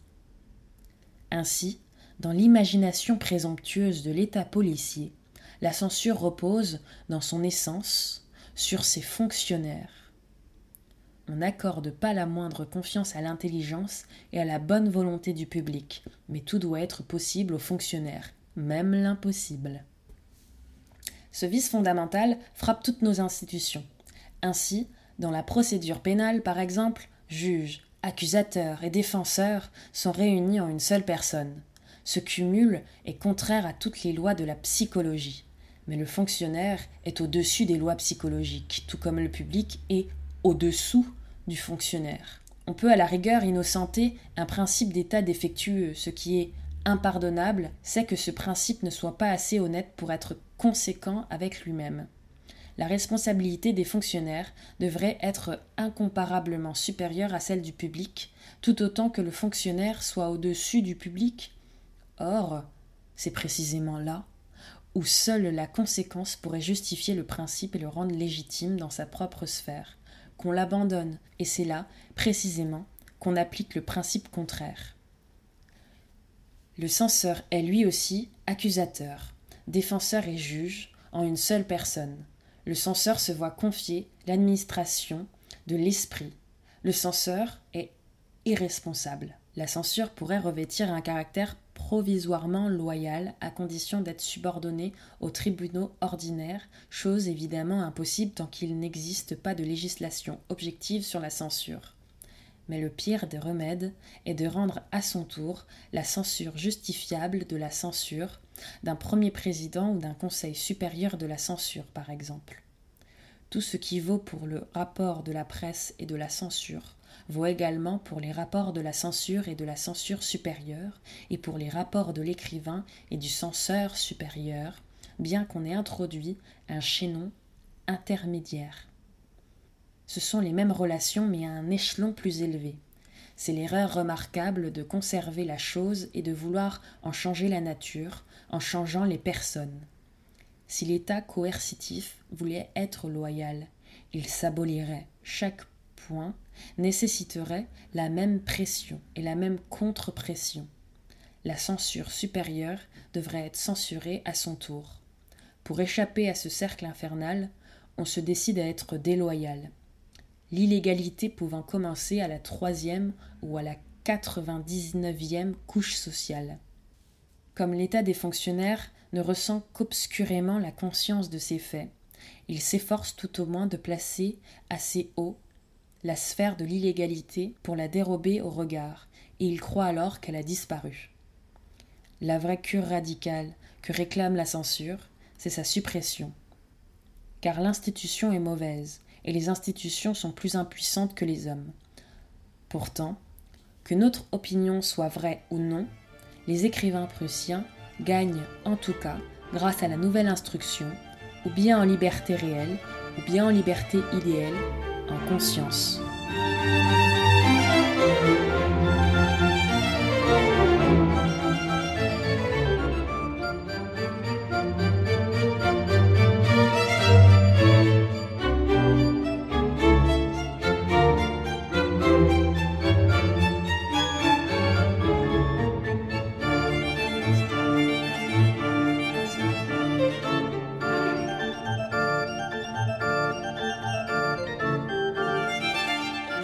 Ainsi, dans l'imagination présomptueuse de l'État policier, la censure repose, dans son essence, sur ses fonctionnaires. On n'accorde pas la moindre confiance à l'intelligence et à la bonne volonté du public, mais tout doit être possible aux fonctionnaires, même l'impossible. Ce vice fondamental frappe toutes nos institutions. Ainsi, dans la procédure pénale, par exemple, juges, accusateurs et défenseurs sont réunis en une seule personne. Ce cumul est contraire à toutes les lois de la psychologie. Mais le fonctionnaire est au-dessus des lois psychologiques, tout comme le public est au-dessous du fonctionnaire. On peut à la rigueur innocenter un principe d'état défectueux. Ce qui est impardonnable, c'est que ce principe ne soit pas assez honnête pour être conséquent avec lui-même. La responsabilité des fonctionnaires devrait être incomparablement supérieure à celle du public, tout autant que le fonctionnaire soit au-dessus du public. Or, c'est précisément là où seule la conséquence pourrait justifier le principe et le rendre légitime dans sa propre sphère, qu'on l'abandonne, et c'est là, précisément, qu'on applique le principe contraire. Le censeur est lui aussi accusateur, défenseur et juge en une seule personne. Le censeur se voit confier l'administration de l'esprit. Le censeur est irresponsable. La censure pourrait revêtir un caractère provisoirement loyal à condition d'être subordonné aux tribunaux ordinaires, chose évidemment impossible tant qu'il n'existe pas de législation objective sur la censure. Mais le pire des remèdes est de rendre à son tour la censure justifiable de la censure d'un premier président ou d'un conseil supérieur de la censure, par exemple. Tout ce qui vaut pour le rapport de la presse et de la censure vaut également pour les rapports de la censure et de la censure supérieure et pour les rapports de l'écrivain et du censeur supérieur, bien qu'on ait introduit un chaînon intermédiaire. Ce sont les mêmes relations mais à un échelon plus élevé. C'est l'erreur remarquable de conserver la chose et de vouloir en changer la nature en changeant les personnes. Si l'État coercitif voulait être loyal, il s'abolirait. Chaque point nécessiterait la même pression et la même contre-pression. La censure supérieure devrait être censurée à son tour. Pour échapper à ce cercle infernal, on se décide à être déloyal. L'illégalité pouvant commencer à la troisième ou à la quatre-vingt-dix-neuvième couche sociale. Comme l'état des fonctionnaires ne ressent qu'obscurément la conscience de ces faits, il s'efforce tout au moins de placer assez haut la sphère de l'illégalité pour la dérober au regard, et il croit alors qu'elle a disparu. La vraie cure radicale que réclame la censure, c'est sa suppression. Car l'institution est mauvaise, et les institutions sont plus impuissantes que les hommes. Pourtant, que notre opinion soit vraie ou non, les écrivains prussiens gagnent en tout cas grâce à la nouvelle instruction, ou bien en liberté réelle, ou bien en liberté idéale, en conscience.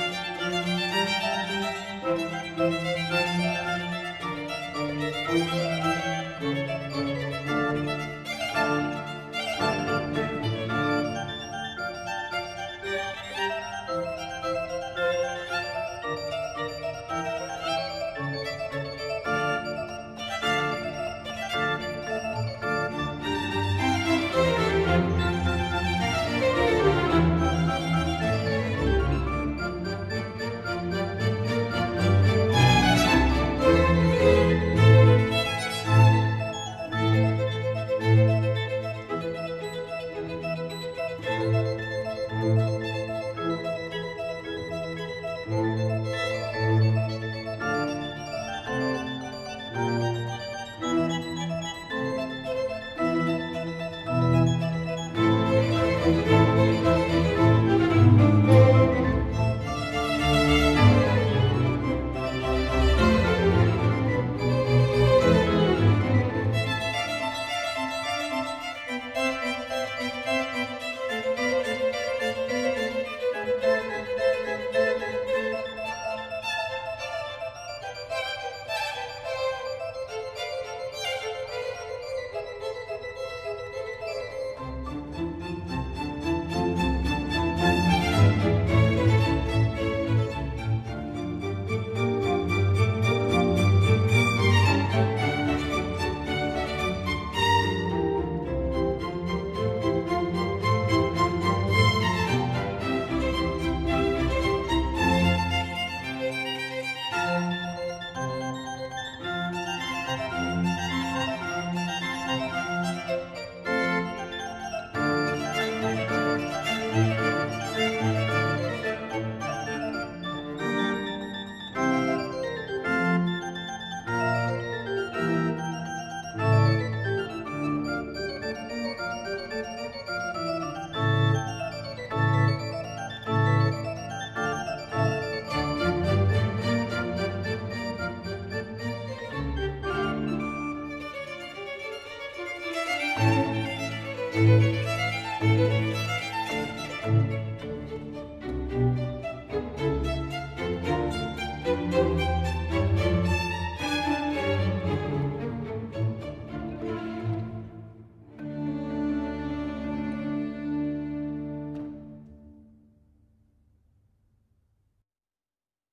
Thank you.